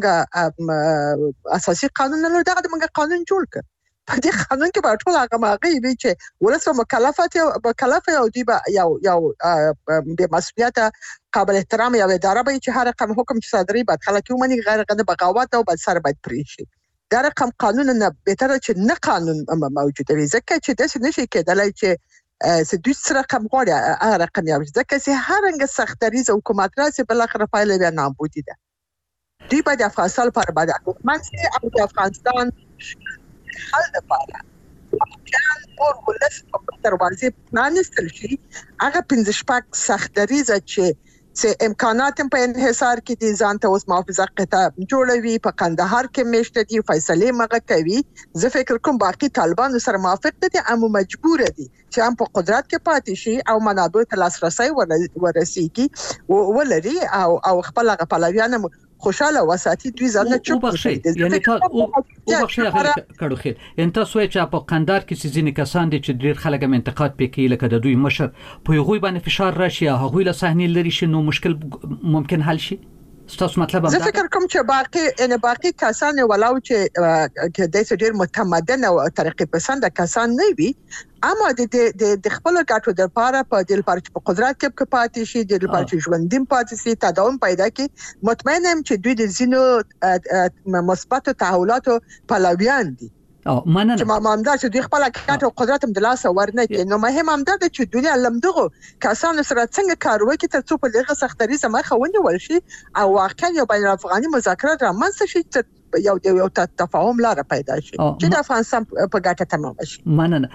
موږ اساسي قانون نه لري دغه موږ قانون جوړ کړ. په دې قانون کې به ټول هغه ماغي وي چې ولسمه مکلف او دی به یو به مسؤلیت قابل احترام یو اداره به چې هر رقم حکم چې صادري بعد خلک ومني غیر قانوني بغاوت او بل سر باید پرې شي. دا رقم قانون نه بهتره چې نه قانون موجود وي ځکه چې د نشي کېدلای چې دوی سره رقم غواړي هغه رقم یو ځکه چې هر رنګ سختریز حکومت راځي بل اخر فایل به نابودی ده. دوی باید افغانستان پر باندې حکومت او د افغانستان حل لپاره ځان اور ولس په دروازې پرانستل شي هغه 15 سختریزه چې امکانات په انحصار کې دي ځان ته اوس محافظه قطع جوړوي په قندهار کې میشته دي فیصله مغه کوي. زه فکر کوم باقي طالبان سره موافق دي اما مجبور دي چې هم په قدرت کې پاتې شي او منابع ته لاسرسي ورسیږي ولري او خپل غپلویان خوشاله وساتي دوی ځان چوپ شي. یعنی تاسو کړو خیر ان تاسو چې په قندهار کې ځینې کسان دي چې ډیر خلک انتقاد پکې لکه د دوی مشر په یوه باندې فشار راشي هغه له صحنې لري شي نو مشکل ممکن حل شي. تاسو مطلب زه فکر کوم چې باقي کسان ولاو چې د ډیر متمدن او طریقې پسند کسان نه وي اما د خپل ګټو د لپاره په دل پارچ په قدرت کې پاتې شي د پارچ ژوندیم پاتې شي تداوم پیدا کې مطمئنم چې دوی د زینو مثبت تحولات پلویان دي. مننه چې مامدا چې دوی خپل ګټو قدرت هم د لاس ورنه کې نو مهم هم ده چې دوی لمدغه کسان سره څنګه کار وکړي تر څو په دغه سختري سم خوندې ورشي او واقعا یو بین افغاني مذاکرات رامنځته شي یو تفاهم لاره پیدا شي چې د افغانستان په ګټه تمام شي. مننه.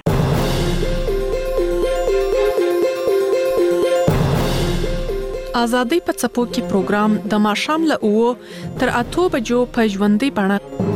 ازادي په څپو کې پروګرام د ماشام له او تر 8 بجو په ژوندۍ بڼه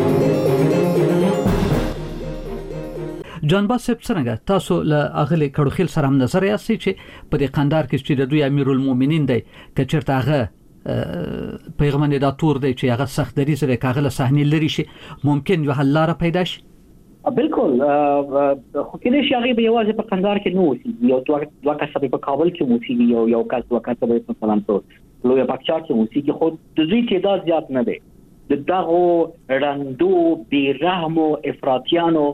جان باسب څنګه تاسو له اغلی کړوخیل سره هم نظر یاستئ چې په دې قندهار کې چې د دوی امیرالمؤمنین دی که چېرته هغه پیغمبر دا تور دی چې هغه سخت دری سره کاغله صحنې لري شي ممکن یو حل لاره پیدا شي. بالکل خو کله چې هغه به یوازې په قندهار کې نو اوسي یو دوه کسان په کابل کې اوسي یو کس دوه کسان په مثلا په لوی پاکچار کې اوسي چې خو د دوی تعداد زیات نه دی. دغه رندو بیرحمو افراطیانو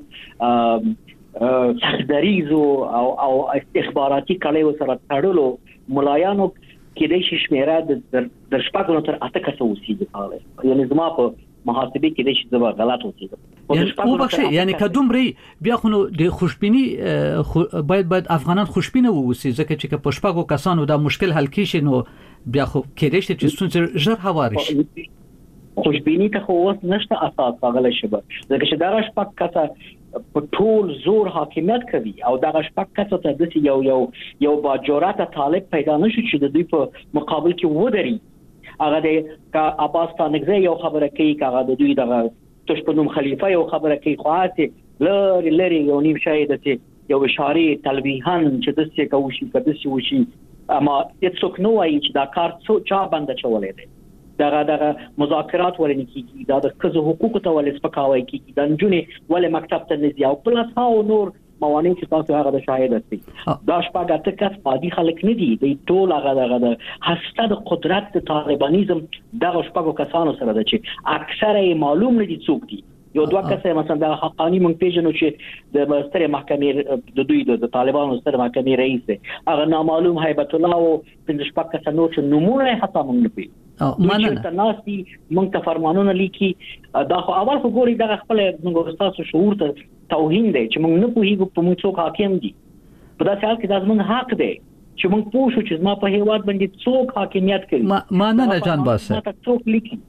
سختدریزو او استخباراتي کړهو سره تړلو ملایانو کې د شمیره د شپږونو تر 8 کسو اوسېږي. یعنی زما په محاسبه کې د شي غلط اوسېږي. یعنی کدومري بیا خو د خوشبيني باید افغانان خوشبينه ووسی ځکه چې په شپږو کسانو دا مشکل حل کیږي نو بیا خو کېدای شي چې ستونزې ژر هواري شي. خوشبيني ته خو اوس نشته اساس غل شبه ځکه چې دا شپږ کسه په ټول زور حاکمیت کوي او دا شپږ کسه ته د یو با جرأت طالب پیدا نشي چې د دوی په مقابل کې ودري. هغه د عباس تانګزی یو خبره کوي هغه د دوی د تشپنوم خلیفہ یو خبره کوي خاصه لری یو نیم شاید چې یو اشاره تلویحان چې د څه کوشي کده وشي اما هیڅوک نو وايي چې دا کار څو چا باندې چولې دي. دغه مذاکرات ولني کیږي دا د خزو حقوقو ته ولې سپکاوي کیږي د نجونې ولې مکتب ته نزي او پلس هاو نور موانع چې تاسو هغه د شاهد دي دا شپږ اته کس پادي خلک نه دي د ټول هغه د هسته د قدرت د طالبانیزم دغه شپږ کسانو سره د چې اکثره معلوم نه دي څوک دي. یو دوه کسه مثلا د حقانی مونږ پیژنو چې د ستره محکمې د دوی د طالبانو ستره محکمې رئیس هغه نامعلوم هیبت الله او د شپږ کسه نو چې نمونه حتی مونږ نه پی مننه تناسي مونږ ته فرمانونه لیکي دا خو اول خو ګوري دغه خپل موږ تاسو شعور ته توهین دی چې موږ نه پوهیږو په موږ څوک حاکم دي په داسې حال کې دا زموږ حق دی چې موږ پوه شو چې ما په هیواد باندې څوک حاکمیت کوي. مننه جان باسه څوک لیکي.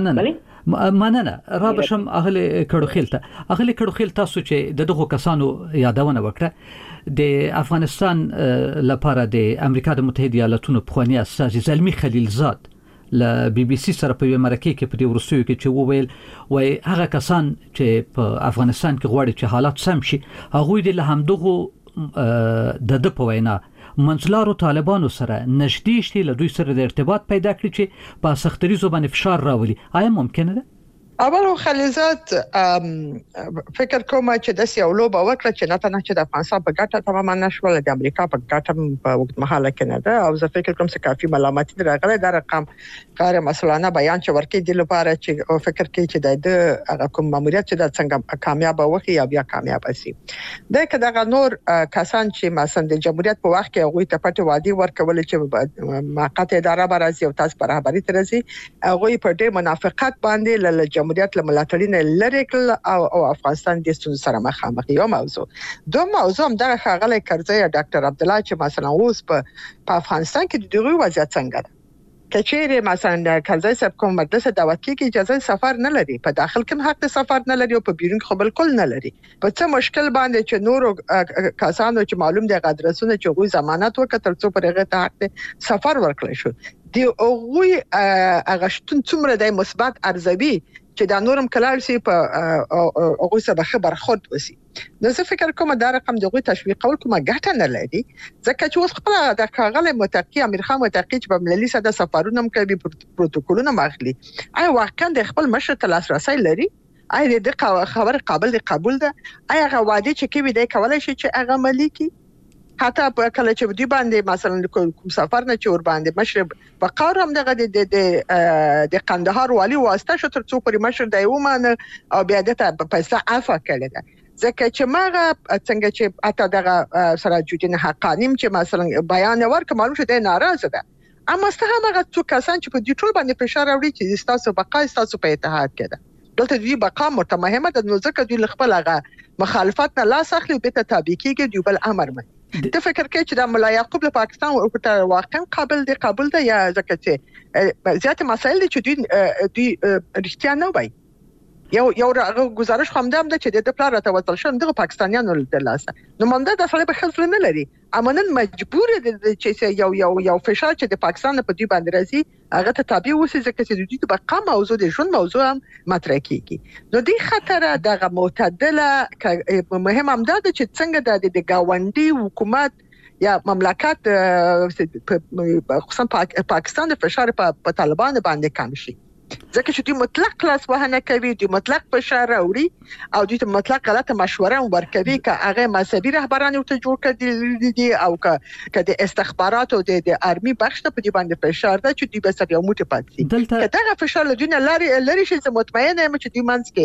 مننه را بشم اهل کړوخیل تاسو چې دغه کسانو یادونه وکړه د افغانستان لپاره د امریکا د متحده ایالاتونو پخوانی استازي زلمی خلیلزاد ل بي بي سي سره په مرکه کې په ورسوي کې چې وویل وای هغه کسان چې په افغانستان کې غواړي چې حالات سم شي هغه د همدغه د په وینا منځلارو طالبانو سره نږدې شي له دوی سره د ارتباط پیدا کړي چې په سختري زبانه فشار راولي. آیا ممکنه ده؟ اول خلیزات فکر کوم چې د سیاولو به وکړه چې نه تنه چې د افغانستان په ګټه تمام نشول د امریکا په ګټه په وخت مهاله کې نه ده او زه فکر کوم چې کافي ملامتي راغله د رقم غیر مسؤلانه بیان چې ورکې د لپاره چې فکر کوي چې د هغه کوم ماموریت چې د څنګه کامیاب وکړي یا بیا کامیاب شي د کداغه نور کسان چې مثلا د جمهوریت په وخت کې هغه ته پټ وادي ورکول چې موقته اداره برازي او تاسو برابرۍ ترسي هغه په دې منافقت باندې له جمهوریت له ملاتړین لری کړل او افغانستان د ستونزو سره مخامخ یو موضوع دوه موضوع هم د خاغلی کرزی ډاکټر عبد الله چې مثلا اوس په افغانستان کې د دغه وضعیت څنګه ده کچېره مثلا کرزی صاحب کوم مدرسه دعوت کې اجازه سفر نه لري په داخل کې حق سفر نه لري او په بیرون خو بالکل نه لري په څه مشکل باندې چې نور کسانو چې معلوم دي غادرسونه چې غوي ضمانت وکړ څو پرغه ته حق سفر ورکړل شو دی غوي اغشتون څومره د مثبت ارزوي چې دا نورم کلال سي په هغه سره خبر خود وسی نو زه فکر کوم دا رقم دغه تشویق کول کومه ګټه نه لري ځکه چې اوس خپل د کاغله متقی امیر خان متقی چې په ملي ساده سفرونه کوي پروتوکولونه ماخلي آی واقعا د خپل مشر ته لاسرسي لري آی د خبر قابل قبول ده آی هغه وعده چې کوي د کولای شي چې هغه ملي حتی په کله چې دی باندې مثلا کوم سفر نه چې ور باندې مشرب په قار هم دغه د قندهار والی واسطه شو تر څو پر مشر د یومانه او بیا د پیسې عفو کړل ده ځکه چې ماغه څنګه چې اته دغه سراج الدین حقانی چې مثلا بیان ورک معلوم شوه د ناراضه ده اما ستاسو هغه څو کسان چې په دې ټول باندې فشار راوړي چې تاسو بقای تاسو په اتحاد کې ده دلته دی بقا متمهمه د نو ځکه دوی خپل هغه مخالفت نه لاس اخلي به ته تابع کیږي دی بل امر مې د فکر کې چې د ملا یعقوب له پاکستان او ته واقعا قابل ده یا ځکه چې زیات مسایل دي چې دوی رښتیا نه وایي یو گزارش خوندم ده چې د پلان راته شون دغه پاکستانیانو د لاسه نو مونږ د اصل په خپل نه لري اما نن مجبور دي چې یو فشار چې د پاکستان په دی باندې راځي هغه ته تابع وسی ځکه چې دوی په قام موضوع د ژوند موضوع هم مطرح کیږي نو دی خطر دغه معتدله مهم هم ده چې څنګه د گاونډي حکومت یا مملکت خصوصا پاکستان د فشار په طالبان باندې کم شي ځکه چې دوی مطلق کلاس وهنه کوي دوی مطلق فشار راوړي او دوی مطلق غلطه مشوره ورکوي که هغه مذهبي رهبران ته جوړ کړي دي او که د استخبارات او د ارمي بخش ته په دې باندې فشار ده چې دوی به سره یو موټی پاتې که دغه فشار له دوی لري شي چې مطمئنه یم چې دوی منځ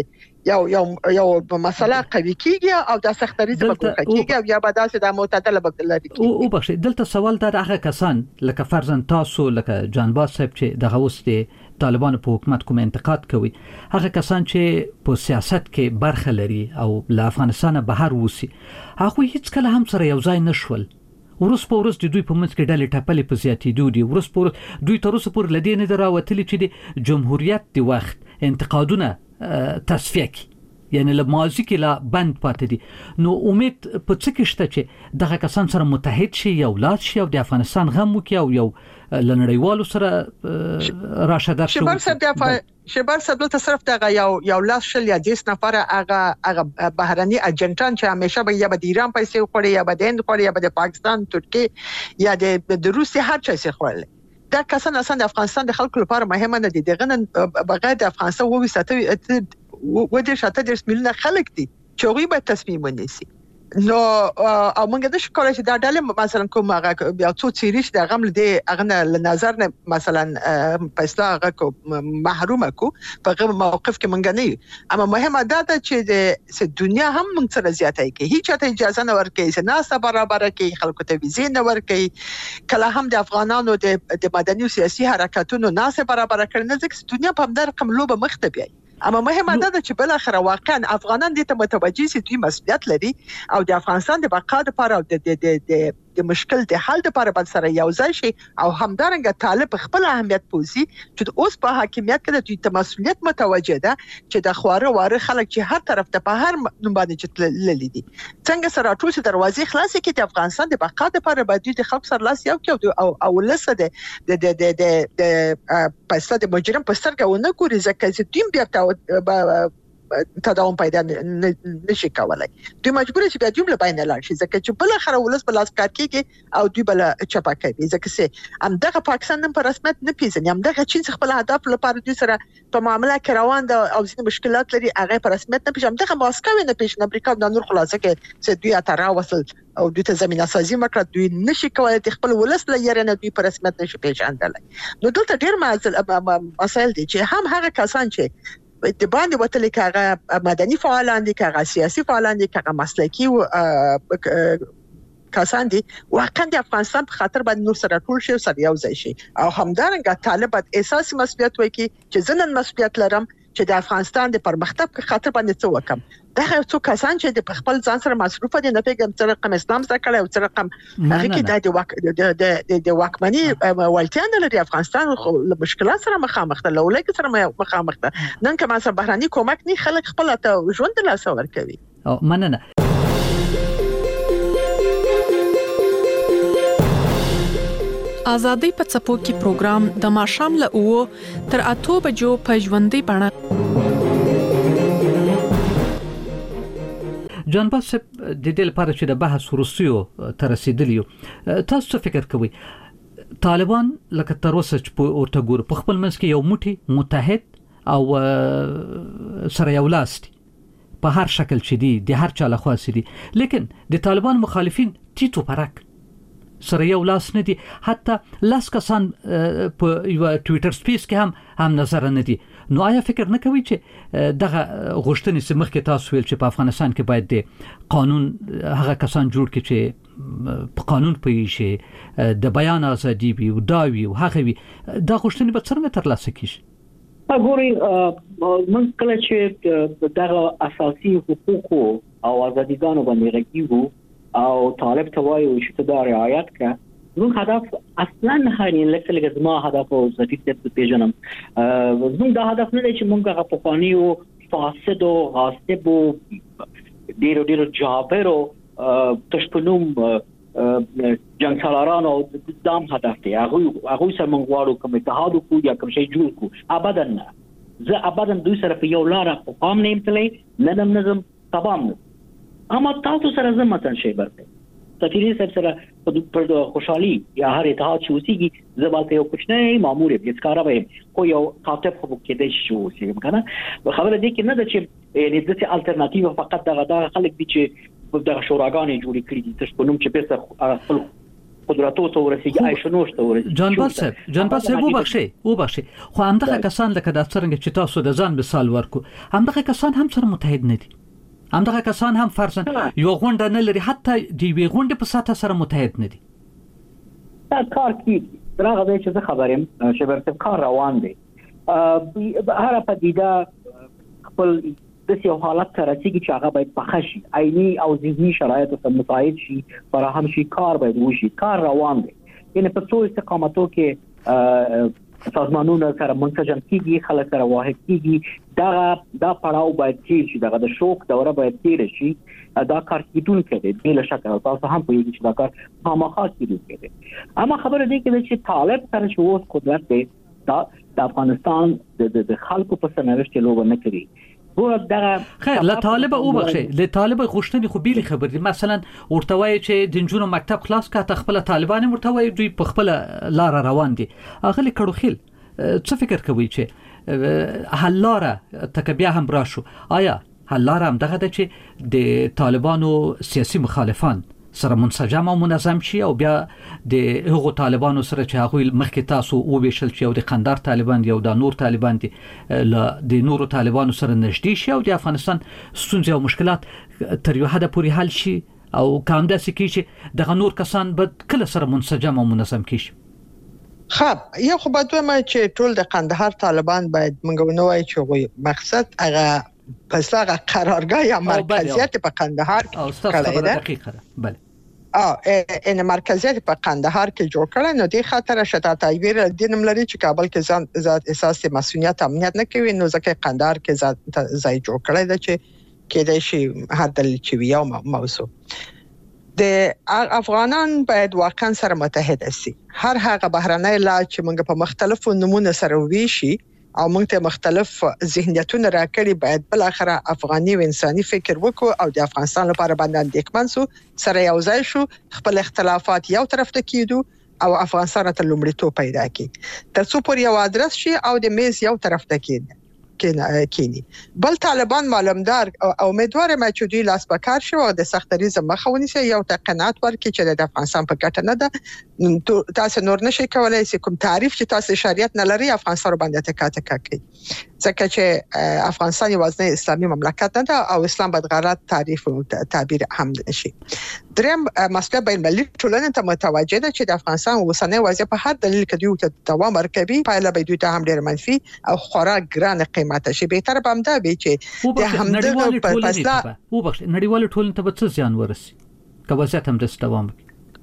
کې یو مسله قوي کیږي او د سختري څخه کیږي او یا به داسې د معتدله بدلري او بخښه دلته سوال دا هغه کسان لکه فرزن تاسو لکه جانباز صاحب چې دغه وسته طالبان په حکومت کوم انتقاد کوي هغه کسان چې په سیاست کې برخه لري او له افغانستان بهر وسی هغه هیڅ کله هم سره یو ځای نشول ورس په ورس د دوی په منځ کې ډلې ټپلې په زیاتېدو دي ورس په دوی تر اوسه پورې لدې نه دراوتلي چې د جمهوریت د وخت انتقادونه تصفیه کی یعنی له ماضی کې لا بند پاتې دي نو امید په څه کې شته چې دغه کسان سره متحد شي یو لاس شي او د افغانستان غم وکړي او یو لنړیوالو سره راشه در شو شبر صدل تصرف دغه یو لاس شل یا 10 نفر هغه بهرني اجنټان چې همیشه به یا به ایران پیسې خوړي یا به د هند خوړي یا به د پاکستان ترکیه یا د روسي هر څه څه خوړل دا کسان اصلا د افغانستان د خلکو لپاره مهمه نه دي دغه بغیر د افغانستان وو ساته شاته د میلیونه خلک دي چې هغه به تصمیم ونیسي نو او موږ د شکایت چې دا ډلې مثلا کوم هغه بیا څو چیرې د غم له هغه نظر نه مثلا پښتا هغه محرومه کو په موقف کې مونږ نه اما مهمه ده چې د دنیا هم موږ سره زیاتای کې هیڅ ته اجازه نه ورکړي چې ناسه برابر کې خلکو ته ویزې نه ورکړي کله هم د افغانانو د مدني او سیاسي حرکتونو ناسه برابر کړي نه ځکه دنیا په همدغه رقم لوبه مخ ته بیاي اما مهمه ده چې بل اخر واقعا افغانان دې ته متوجي سي دوی مسؤلیت لري او د افغانستان د بقا لپاره او د مشکل د حل لپاره بل سره یو ځای شي او همدارنګه طالب خپل اهمیت پوزي چې اوس په حاکمیت کې د دوی ته مسؤلیت متوجه ده چې د خواره واره خلک چې هر طرف ته په هر نوم باندې چتللي دي څنګه سره ټول دروازې خلاص کړي د افغانستان د بقا لپاره باید د خلک سره لاس یو کې او لسه د پیسې د مجرم په سترګه ونه ګوري ځکه چې دوی بیا تداوم پیدا نشي کولای. دوی مجبور شي بیا جمله بین لاړ شي ځکه چې بل خره ولس بل اسکار کیږي او دوی بل چپا کوي ځکه چې همدغه پاکستان هم په رسمیت نه پیژني، همدغه چین خپل هدف لپاره دوی سره په معاملې کې روان دي او ځینې مشکلات لري هغه په رسمیت نه پیژني، همدغه ماسکو نه پیژني. امریکا د نور خلاصه کې چې دوی اترا وصل او دوی ته زمينه سازي وکړه، دوی نشي کولای خپل ولس لري نه دوی په رسمیت نشي پیژندلای. نو دلته ډیر مسایل دي چې هم هغه کسان چې د باندې وتلي کاغه مدني فعالان دي، کاغه سیاسي فعالان دي، کاغه مسلکي کسان دي، واقعا د افغانستان په خاطر باندې نور سره ټول شي سره یو ځای شي. او همدارنګه طالبات اساسي مسؤلیت وایي چې زنن مسؤلیت لرم چې د افغانستان د پرمختګ په خاطر باندې څه وکم. دا څو کسان چې د خپل ځان سره مصروف دي نه پیګم څه رقم اسلام سره کړي او څه رقم هغه کې د واکمني ولتیا نه لري. افغانستان له مشکلات سره مخامخ ده، له ولایت سره مخامخ ده. نن که ما سره بهراني کومک نه خلک خپل ته ژوند لا سور کوي. مننه. آزادۍ په څپو کې پروګرام د ماښام له 9 تر 8 بجو په ژوندۍ بڼه. جان باسب د دې لپاره چې د بحث وروستیو تر رسیدلیو تاسو څه فکر کوئ؟ طالبان لکه تر اوسه چې ورته ګور په خپل منځ کې یو موټی متحد او سره یو لاس دي په هر شکل چې دي د هر چا له خوا دي، لیکن د طالبان مخالفین ټیټو پرک سره یو لاس نه دي. حتی لاس کسان په یو ټوئیټر سپیس کې هم نظر نه دي. نو آیا فکر نه کوي چې دغه غوښتنې چې مخکې تاسو ویل چې په افغانستان کې باید د قانون هغه کسان جوړ کړي چې په قانون پوهیږي شي، د بیان ازادي وي او دا وي او هغه وي، دا غوښتنې به څنګه ترلاسه کیږي؟ ګوري موږ کله چې دغه اساسي حقوق او ازاديګانو باندې رګیو او طالب ته وایو چې ته دا رعایت کړه، زموږ هدف اصلا هغه لکه زما هدف او ستیت پیژنم، زموږ دا هدف نه دی چې موږ هغه پخوانی او فاسد او غاصب او ډیرو جابر او تشپنوم جنگ سالاران او دام هدف دی. هغه سره موږ غواړو کوم اتحاد کو یا کوم شی جوړ کو. ابدا نه، زه ابدا دوی سره په یو لار قوم نه امتلې نظم تمام نه. اما تاسو سره زمتن شي برته سفیري صاحب سره په خوشحالي یا هر اتحاد چې وسیږي زبالته یو کوچنی مامور یې ښکارا وي خو یو خاطب خو کې د شي وسیږي کنه. خبره دي کې نه ده چې یعنی د څه الټرناتیو فقط دغه خلک دي چې د شوراګانې جوړې کړې دي تاسو په نوم چې پیسه خپل قدرتو ته ورسیږي عايشنوش ته ورسیږي. جان باسب وبخشي خو همدغه کسان لکه د څنګه چې تاسو د ځان مثال ورکو، همدغه کسان هم سره متحد نه دي، همدغه کسان هم فرضاً یو غونډه نه لري، حتی د وی غونډه په ساته سره متحد نه دي. دا کار کیږي راغه دی چې خبرم چې برته کار روان دی. هر پدیده خپل د یو حالت سره چې هغه باید پخشي، عیني او ذهني شرایط ته مساعد شي، فراهم شي، کار باید وشي، کار روان دی. یعنی په څو استقامتو کې سازمانونه سره منسجم کیږي، خلک سره واحد کیږي. دا پړاو باید چې دغه د شوق دوره باید تیر شي. دا کار کیدونکو دی بل شک او تاسو هم پوهیږئ چې دا کار خامخا کیدونکو دی. اما خبره دی چې طالب سره چې اوس قدرت دی د افغانستان د خلکو په سرنوشت لوب نه کوي. خیر له طالب او بخښه له طالب غوښتنې خو بیل خبر دي. مثلا ورته وایي چې د جنونو مکتب خلاص کړه، خپل طالبان ورته وایي دوی په خپل لار روان دي. اغلی کړو خل څه فکر کوي چې حل لاره تکبیا هم راشو؟ آیا حل لاره هم دغه د چې د طالبانو سیاسي مخالفان سره منسجم او منظم شي او بیا د هغو طالبانو سره چې هغه مخکې تاسو او ویشل چې او د قندار طالبان دی او د نور طالبان دي د نورو طالبانو سره نږدې شي او د افغانستان ستونزې او مشکلات تر یو حد پورې حل شي او کوم داسې کې چې د نور کسان به کله سره منسجم او منظم کیږي؟ خب یو خو باید ما چې ټول د قندهار طالبان باید موږ نو وایي چې مقصد هغه پس هغه قرارگاه یا مرکزیت په قندهار کړی ده. دقیقاً بله ان مرکزیت په قندهار کې جوړ کړي. نو د خاطر شته تایبیر د نملري چې کابل کې ځان احساس مسؤلیت امنیت نه کوي، نو ځکه قندهار کې ځای جوړ کړی ده چې کېدای شي هر دلیل چې وي او موضوع د افغانان باید واقعا سره متحد شي. هر هغه بهرنۍ لا چې موږ په مختلفو نمونه سره ویشي او موږ ته مختلف ذهنیتونه راکړي باید بل اخره افغاني او انساني فکر وکړو او د افغانستان لپاره باندې اندېښمن سو سره یو ځای شو خپل اختلافات یو طرف ته کېدو او افغانستان ته لومړیتوب پیدا کړي ترڅو پر یو ادرس شي او د میز یو طرف ته کېني بل طالبان معلومدار او امیدوار مچودي لاس پکار شو او د سختریزم مخه ونیسي یو ته قناعت ورکړي چې د افغانستان په ګټه نه ده تاسو نور نشئ کولای چې کوم تعریف چې تاسو شریعت نه لري افغانستان باندې تکاته کوي ځکه چې افغانستان یوازې اسلامي مملکت نه ده او اسلام باید غلط تعریف او تعبیر هم نشي دریم مسله بین المللي ټولنې ته متوجه ده چې د افغانستان اوسنۍ وضعیت په هر دلیل کې دوی ته دوام ورکوي پایله به دوی ته هم ډېر منفي او خورا ګران قیمته شي به تر بم ده به چې د همدغه په فاصله نړیوال ټولنې ته به څه زیان ورسي که وضعیت هم داسې دوام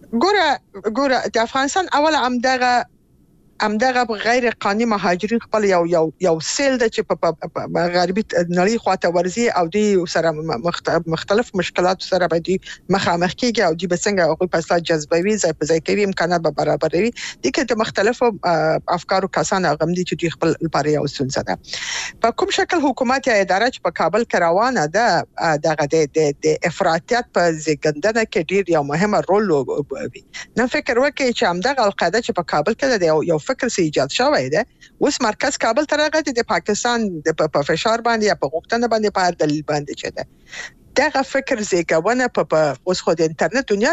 وکړي ګوره د افغانستان اول همدغه غیر قانوني مهاجرین خپل یو سیل د چې په غربي نړۍ خواته ورزي او دوی سره مختلف مشکلات سره به دوی مخامخ کیږي او دوی به څنګه هغه په اصل جذبوي ځای په ځای کوي امکانات به برابروي د کې د مختلفو افکارو کسان غم دي چې دوی خپل لپاره یو ستونزه ده په کوم شکل حکومت یا اداره چې په کابل کې روانه ده دغه د افراطیت په زیږندنه کې ډیر یو مهمه رول لوبوي نو فکر وکړئ چې همدغه القاعده چې په کابل کې د یو فکر سي ایجاد شوی دی اوس مرکز کابل ته راغلی د پاکستان په فشار باندې یا په غوښتنه باندې په هر دلیل باندې چي دغه فکر زیږونه په اوس خو د انټرنیټ دنیا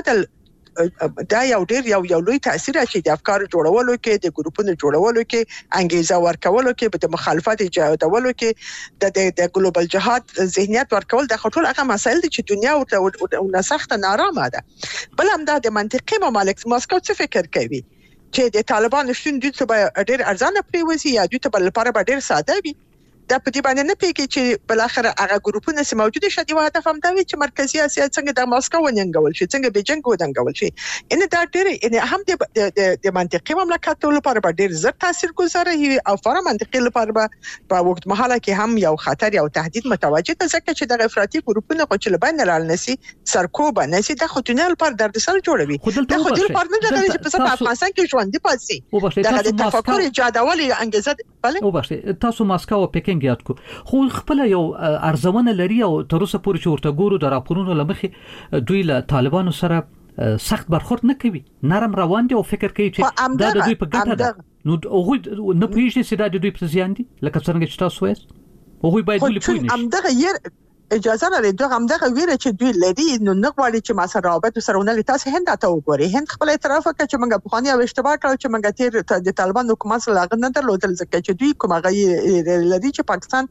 دا یو ډیر یو لوی تاثیر اچي د افکار جوړولو کې د ګروپونو جوړولو کې انګیزه ورکولو کې د مخالفت ایجادولو کې د ګلوبال جهاد ذهنیت ورکول د خطر هغه مسایل دي چې دنیا او سخت نارامه ده بل هم د منطقي ممالک ماسکو څه فکر کوي چې د طالبانو شتون دوی ته ډېر ارزانه پریوزي یا دوی ته بل لپاره ډېر ساده وي دا په دې باندې نه پیږي چې بل اخر هغه ګروپونه چې موجوده شدي او هدف هم دا وي چې مرکزی اسیا څنګه د ماسکو وننګول شي څنګه بیجینګ وننګول شي ان دا ډېر ان هم د منطقي مملکت لپاره ډېر زر تاثیرګذار وي او فار منطقي لپاره په وخت مهاله کې هم یو خطر یا تهدید متوجه ده ځکه چې د افراطي ګروپونه خو چې لبنان لال نسی سرکوب نسی د خو دنیا لپاره دردسر جوړوي د خو دل لپاره نه غواړي چې په افغانستان کې ژوند دي پاتې د تفکر ایجادول انګیزه بله وبخښئ تاسو ماسکو او پکینګ یاد کو خو خپل یو ارزونه لري او تر اوسه پورې چې ورته ګورو د راپورونو لمخې دوی له طالبانو سره سخت برخورد نه کوي نرم روان دي او فکر کوي چې دا د دوی په ګټه ده نو هغه نه پوهیږي چې دا د دوی پر زیان دي لکه څنګه چې تاسو وایي هغه باید ولې پوه نشي همدغه اجازه لري دغه همدغه ویره چې دوی لري نو نه غواړي چې ما سره رابطه سره ونه تاسو هند ته وګورئ هند خپل اعتراف وکړ چې موږ په خواني او اشتباه کړو چې موږ تیر د طالبان حکومت سره لاغ نه درلودل ځکه چې دوی کومه لري چې پاکستان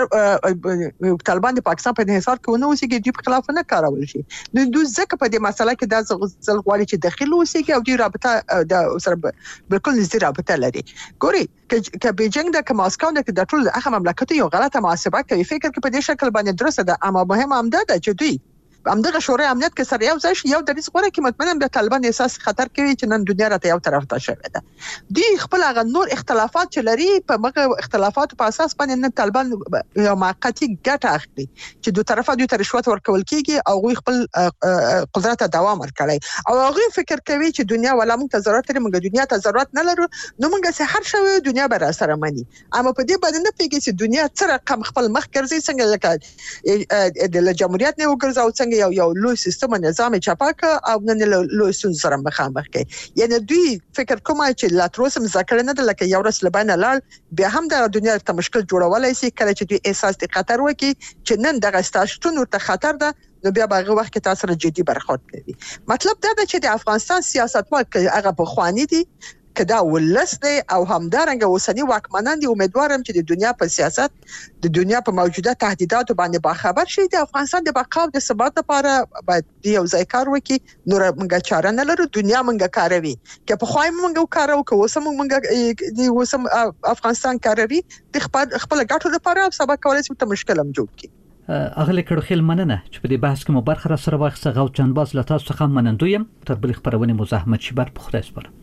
سره طالبان د پاکستان په انحصار کې ونه اوسېږي دوی په خلاف نه کارول شي نو دوی ځکه په دې مسله کې د ځل غواړي چې داخلي اوسېږي او دوی رابطه د سره بالکل نږدې رابطه لري ګوري ک بیجینګ د ماسکو د ټول هغه مملکت یو غلطه محاسبه کوي فکر کې په دې شکل باندې درسته ده اما مهم هم ده چې دوی همدغه شورای امنیت کې سره یو ځای شي یو د دې غوړه کې مطمئنم د طالبان احساس خطر کوي چې نن دنیا راته یو طرف ته شوه ده دوی خپل هغه نور اختلافات چې لري په مغه اختلافات په اساس باندې نه طالبان یو موقتی ګټه اخلي چې دوه طرفه دوی ته رشوت ورکول کیږي او غوي خپل قدرت ته دوام ورکړي او هغه فکر کوي چې دنیا ولا موږ ته ضرورت لري موږ دنیا ته ضرورت نه لرو نو موږ سه هر شوی دنیا به را سره مني اما په دې باندې نه پیږي چې دنیا څه رقم خپل مخ ګرځي څنګه لکه د جمهوریت نه وګرځاو څنګه یو لوی سیستم نظام چپاک او نن لوی سن سره مخامخ کې یعنی دوی فکر کومه چې لا تر اوسه ذکر نه ده لکه یو رس لبنان لال بیا هم د دنیا ته مشکل جوړولای شي کله چې دوی احساس د خطر وکي چې نن دغه ستاشتون ورته خطر ده نو بیا هغه وخت کې تاسو سره جدي برخورد کوي مطلب دا ده چې د افغانستان سیاستوال هغه په خواني دي کدا ولست او همدارنګه اوسنی واکمنان دي امیدوارم چې د دنیا په سیاست د دنیا په موجوده تهدیداتو باندې باخبر شي د افغانستان د بقا او د ثبات لپاره باید یو ځای کار وکړي نور موږ چاره نه لرو دنیا موږ کاروي که په خوای موږ کارو که اوسم موږ د اوسم افغانستان کاروي د خپل ګټو لپاره سبا کولای شي ته مشکل هم جوړ کړي اغلی کړو خیل مننه چې په دې بحث کې مو برخه را سره واخیسته غو چنباز له تاسو څخه منندویم تر بل خبرونه مزاحمت شي بر په خدای سپارم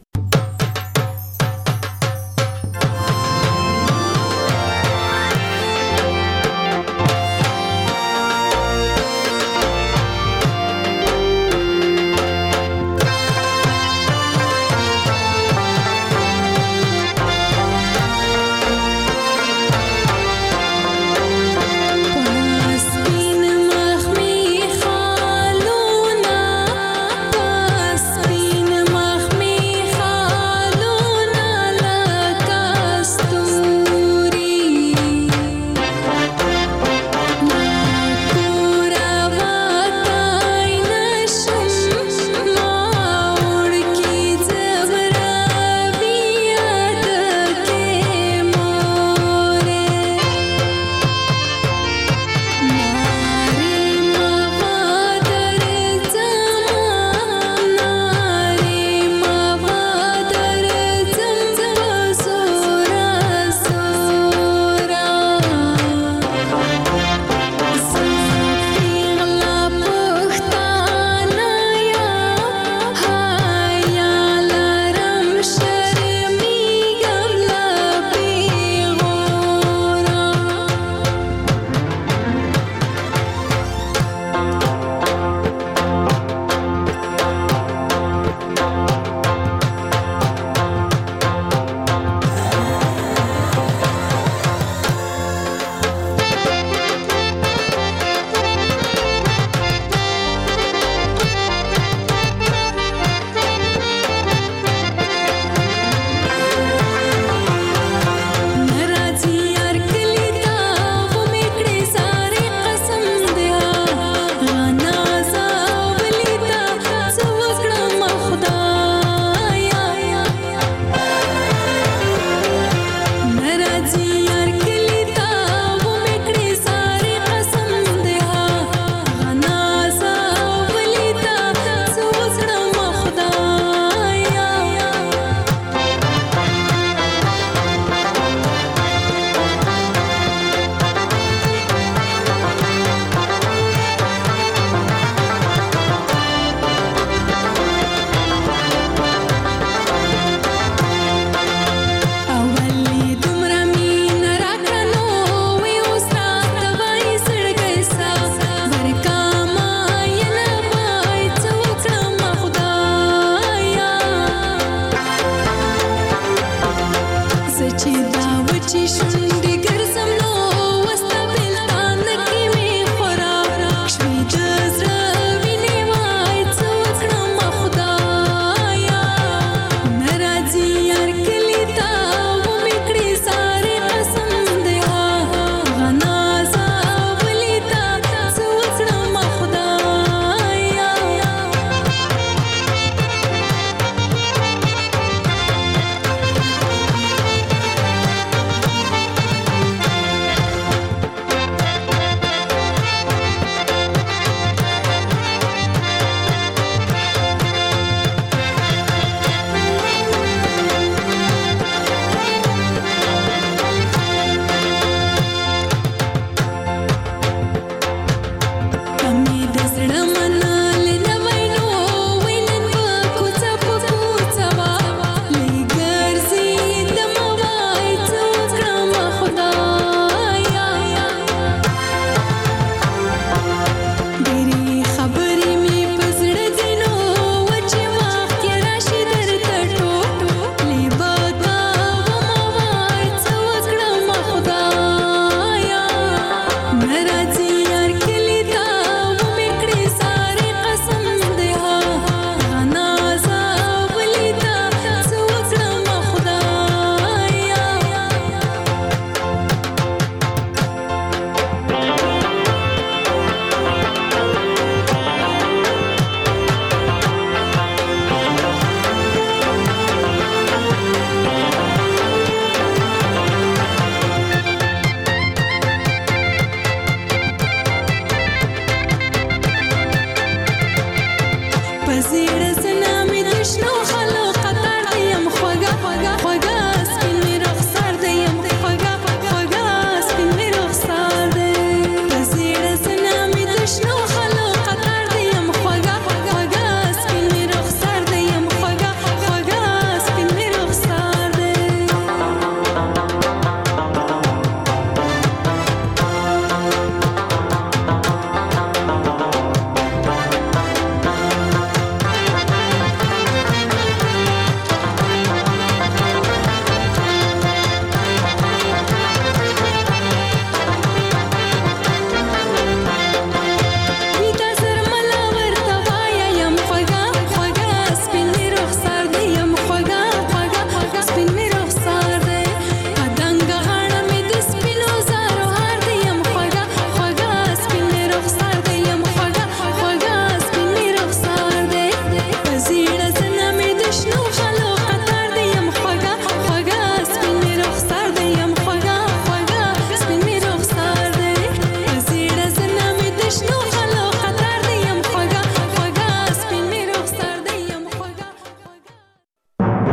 چې